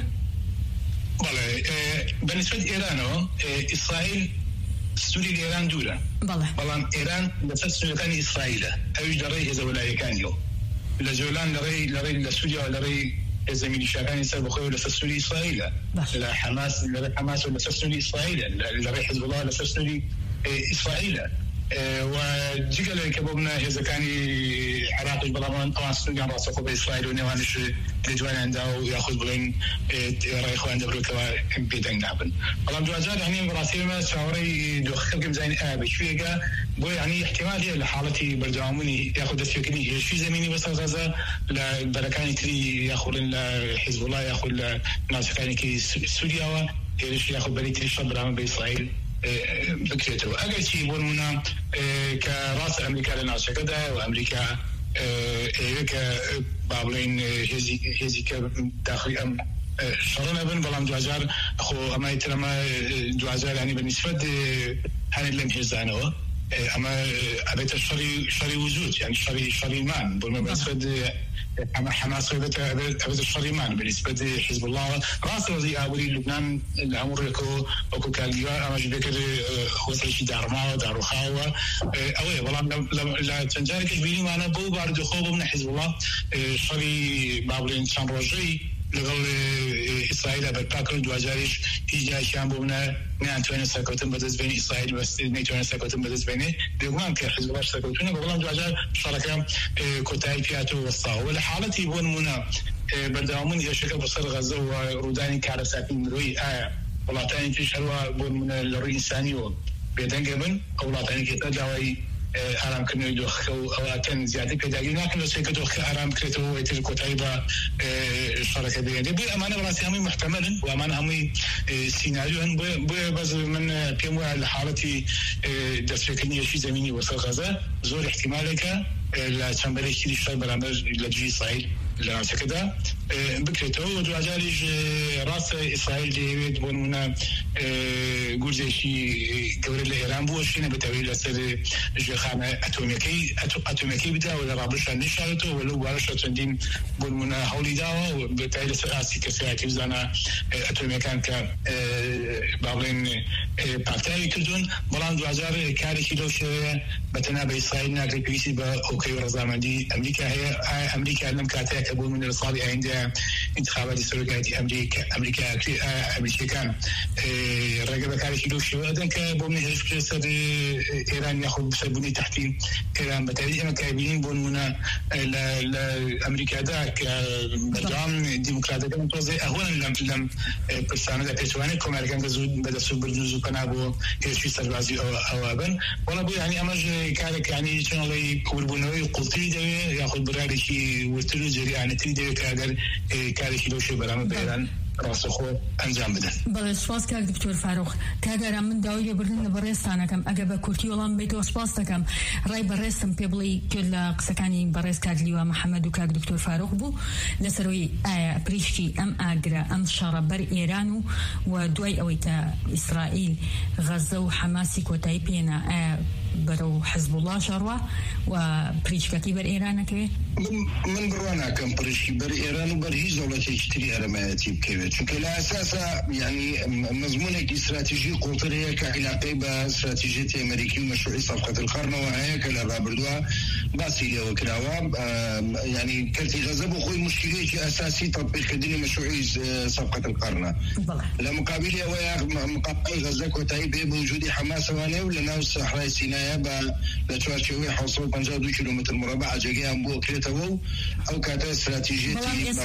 بله بالنسبة لإيران إسرائيل سوريا إيران دولة بله بلان إيران بس كان إسرائيل أيش دري إذا ولا يكانيو لجولان لري لري لسوريا لري إذا من شاكان يسبب خوي لسوري إسرائيل لا حماس لا حماس ولا سوري إسرائيل لري حزب الله لسوري إسرائيل وجيكا كبوبنا إذا كان عراقي بلغمان طبعا سنجان راسخوا بإسرائيل ونوانش لجوان عنده ويأخذ بلين رايخوا عنده بروكوا بيدين نابن والله جوازات يعني براسيما شعوري دوخلكم زين آبي شوية بو يعني احتمال هي لحالتي بردعاموني يأخذ دستيقني شي زميني بس غزة لبركاني كري يأخذ حزب الله يأخذ ناسكاني كي سوريا ويش يأخذ بري تري شبرام بإسرائيل بكرته أجل شيء بقولنا كرأس أمريكا لنا شكده وأمريكا إيرك بابلين هزي هزي كداخل أم شرنا بن بلام جوازار أخو أما يترما جوازار يعني بالنسبة هني اللي نحزانه أما أبيت الشري شري وجود يعني شري شري مان بالنسبة أما حماس أبيت أبيت الشري مان بالنسبة حزب الله رأس وزي أولي لبنان الأمر يكو أكو كاليا أما جبكر وصل شيء دار ما دار خاوة أوي والله لم لا تنجارك بيني ما أنا بو بارد خوب من حزب الله شري بابلين شان رجعي لقل إسرائيل بالباكر دوازاريش هي شام بونا نانتوين سكوتن بدز بين إسرائيل بس نيتوين سكوتن بدز بينه دعوان كحزب الله سكوتونه بقولهم دوازار شركة كتاي فياتو وسطا والحالة يبون منا بدأمون يشكل بصر غزة وروداني كارثاتين روي آه والله تاني في شروع بون من الرئي إنسانيو بيدن قبل أو لا تاني كتجاوي آرام کنی دوخت و آتن زیادی پیدایی نکن و سیک دوخت آرام کرد و ایتر کتایی با شرکت دیگه. بی امانه برای همین محتملن و امانه همین سیناریو هن بی بی باز من پیمو على حالتی دست کنی شی زمینی وسط غزه زور احتماله که لا تنبلي كذي شيء برامج لجي إسرائيل لا كده بكرته ودواجاليج راس إسرائيل ديفيد بونونا جزء شيء قبل الإيران بوشينا بتويل لسر جخانة أتوميكي أتوميكي بتاع ولا رابش نشارته ولا وارش تندين بونونا حولي داوا وبتويل لسر آسي كسياتي زانا أتوميكان ك بابلين بارتاي كردون بلان دوازار كاري كيلو شيء بتنا بإسرائيل ناقل بيسي بأوكي ورزامندي أمريكا هي أمريكا لم كاتها كبول من الصالح عند انتخابات السورية أمريكا أمريكا أمريكا كان رقبة كاري كيلو شيء أيضا كبول من هرش كسر إيران يأخذ بسبوني تحتين إيران بتالي أنا كابين بول منا لأمريكا ذاك بدعم ديمقراطية متوزع أهونا لم لم برسانة بيتواني كأمريكا جزود بدأ سوبر جزء كنابو هرش سربازي أو أو أبن ولا بو يعني أمج كارك يعني شنو لي كوربونوي قلتي ده يأخذ براري شيء وتلو جري يعني تريد كأجر كارك لو شيء برام بيران راسخو أنجام بدن. بله سپاس کار دکتر فاروق کاغر من داوی بردن برستانه کم اگه با کورتی ولام بیت و سپاس دکم رای برستم پیبلی کل قسکانی برست کادلی و محمد و کاغ دکتر فاروق بو لسروی پریشکی ام اگر ام شر بر ایران و دوای اویتا اسرائیل غزه و حماسی کوتای پینا برو حزب الله شروع و پریشکی بر ایران که من بروانا كم بريشي بر إيران وبر هيز دولة يشتري أرماتي بكيفيت شو كلا أساسا يعني مضمونك استراتيجي قوترية كعلاقة باستراتيجية أمريكية ومشروع صفقة القرن وهي كلا بابردوا باسيليا وكلاوا يعني كرتي غزة بخوي مشكلة أساسي تطبيق الدين مشروع صفقة القرن لا مقابل ويا مقابل غزة كوتاي بوجود حماس وانه ولنا الصحراء سيناء با لتوارشوي حوصل خمسة وعشرين كيلومتر مربع جاي أم بو كريت أو أو كاتا استراتيجية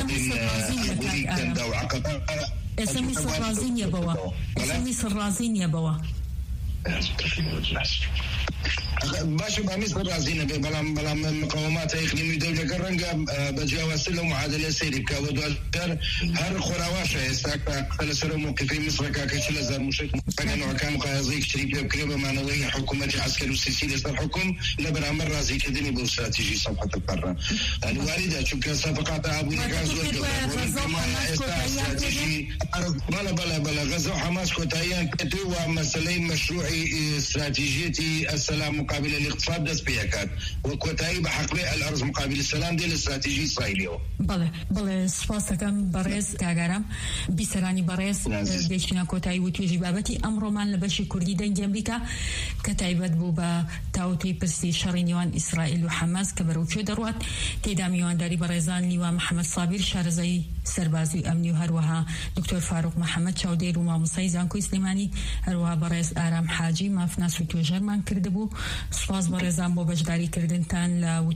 كندا وعقبة اسمي سرازين يا بوا اسمي سرازين يا بوا باش بمصر رازينا بلام بلام مقاومات اقليمي دولة كرنجا بجاوز له معادلة سيريكا ودوالر هر خراواشة استاك فلسر موقفي مصر كاكشل زار مشك فكانوا كانوا قاضي شريك بكريبه معنويه حكومه عسكري والسيسي للحكم لبرامر رازي كدني باستراتيجي صفحه القاره الوالده شكرا صفقات ابو غاز استراتيجي بلا بلا بلا غزو حماس كوتايان بتو مسألة مشروعي استراتيجيتي السلام مقابل الاقتصاد دس بيكات وكوتاي بحق الارض مقابل السلام دي الاستراتيجي اسرائيلي بله بله سپاسەکەم بەڕێز کاگارام بیسەرانی بەڕێز دێچینە کۆتایی و توێژی بابەتی ئەمڕۆمان لە بەشی کوردی دەنگی ئەمریکا کە تایبەت بوو بە تاوتوی پرسی شەڕی نێوان ئیسرائیل و حەماس کە بەرەوکوێ دەڕوات تێدا میوانداری بەڕێزان لیوا محەممەد سابیر شارەزایی سەربازی ئەمنی و هەروەها دکتۆر فاروق محەممەد چاودێر و مامۆستای زانکۆی سلێمانی هەروەها بەڕێز ئارام حاجی مافناس و توێژەرمان کردبوو. سوپاس بەڕێزان بۆ بەشداریکردنتان لە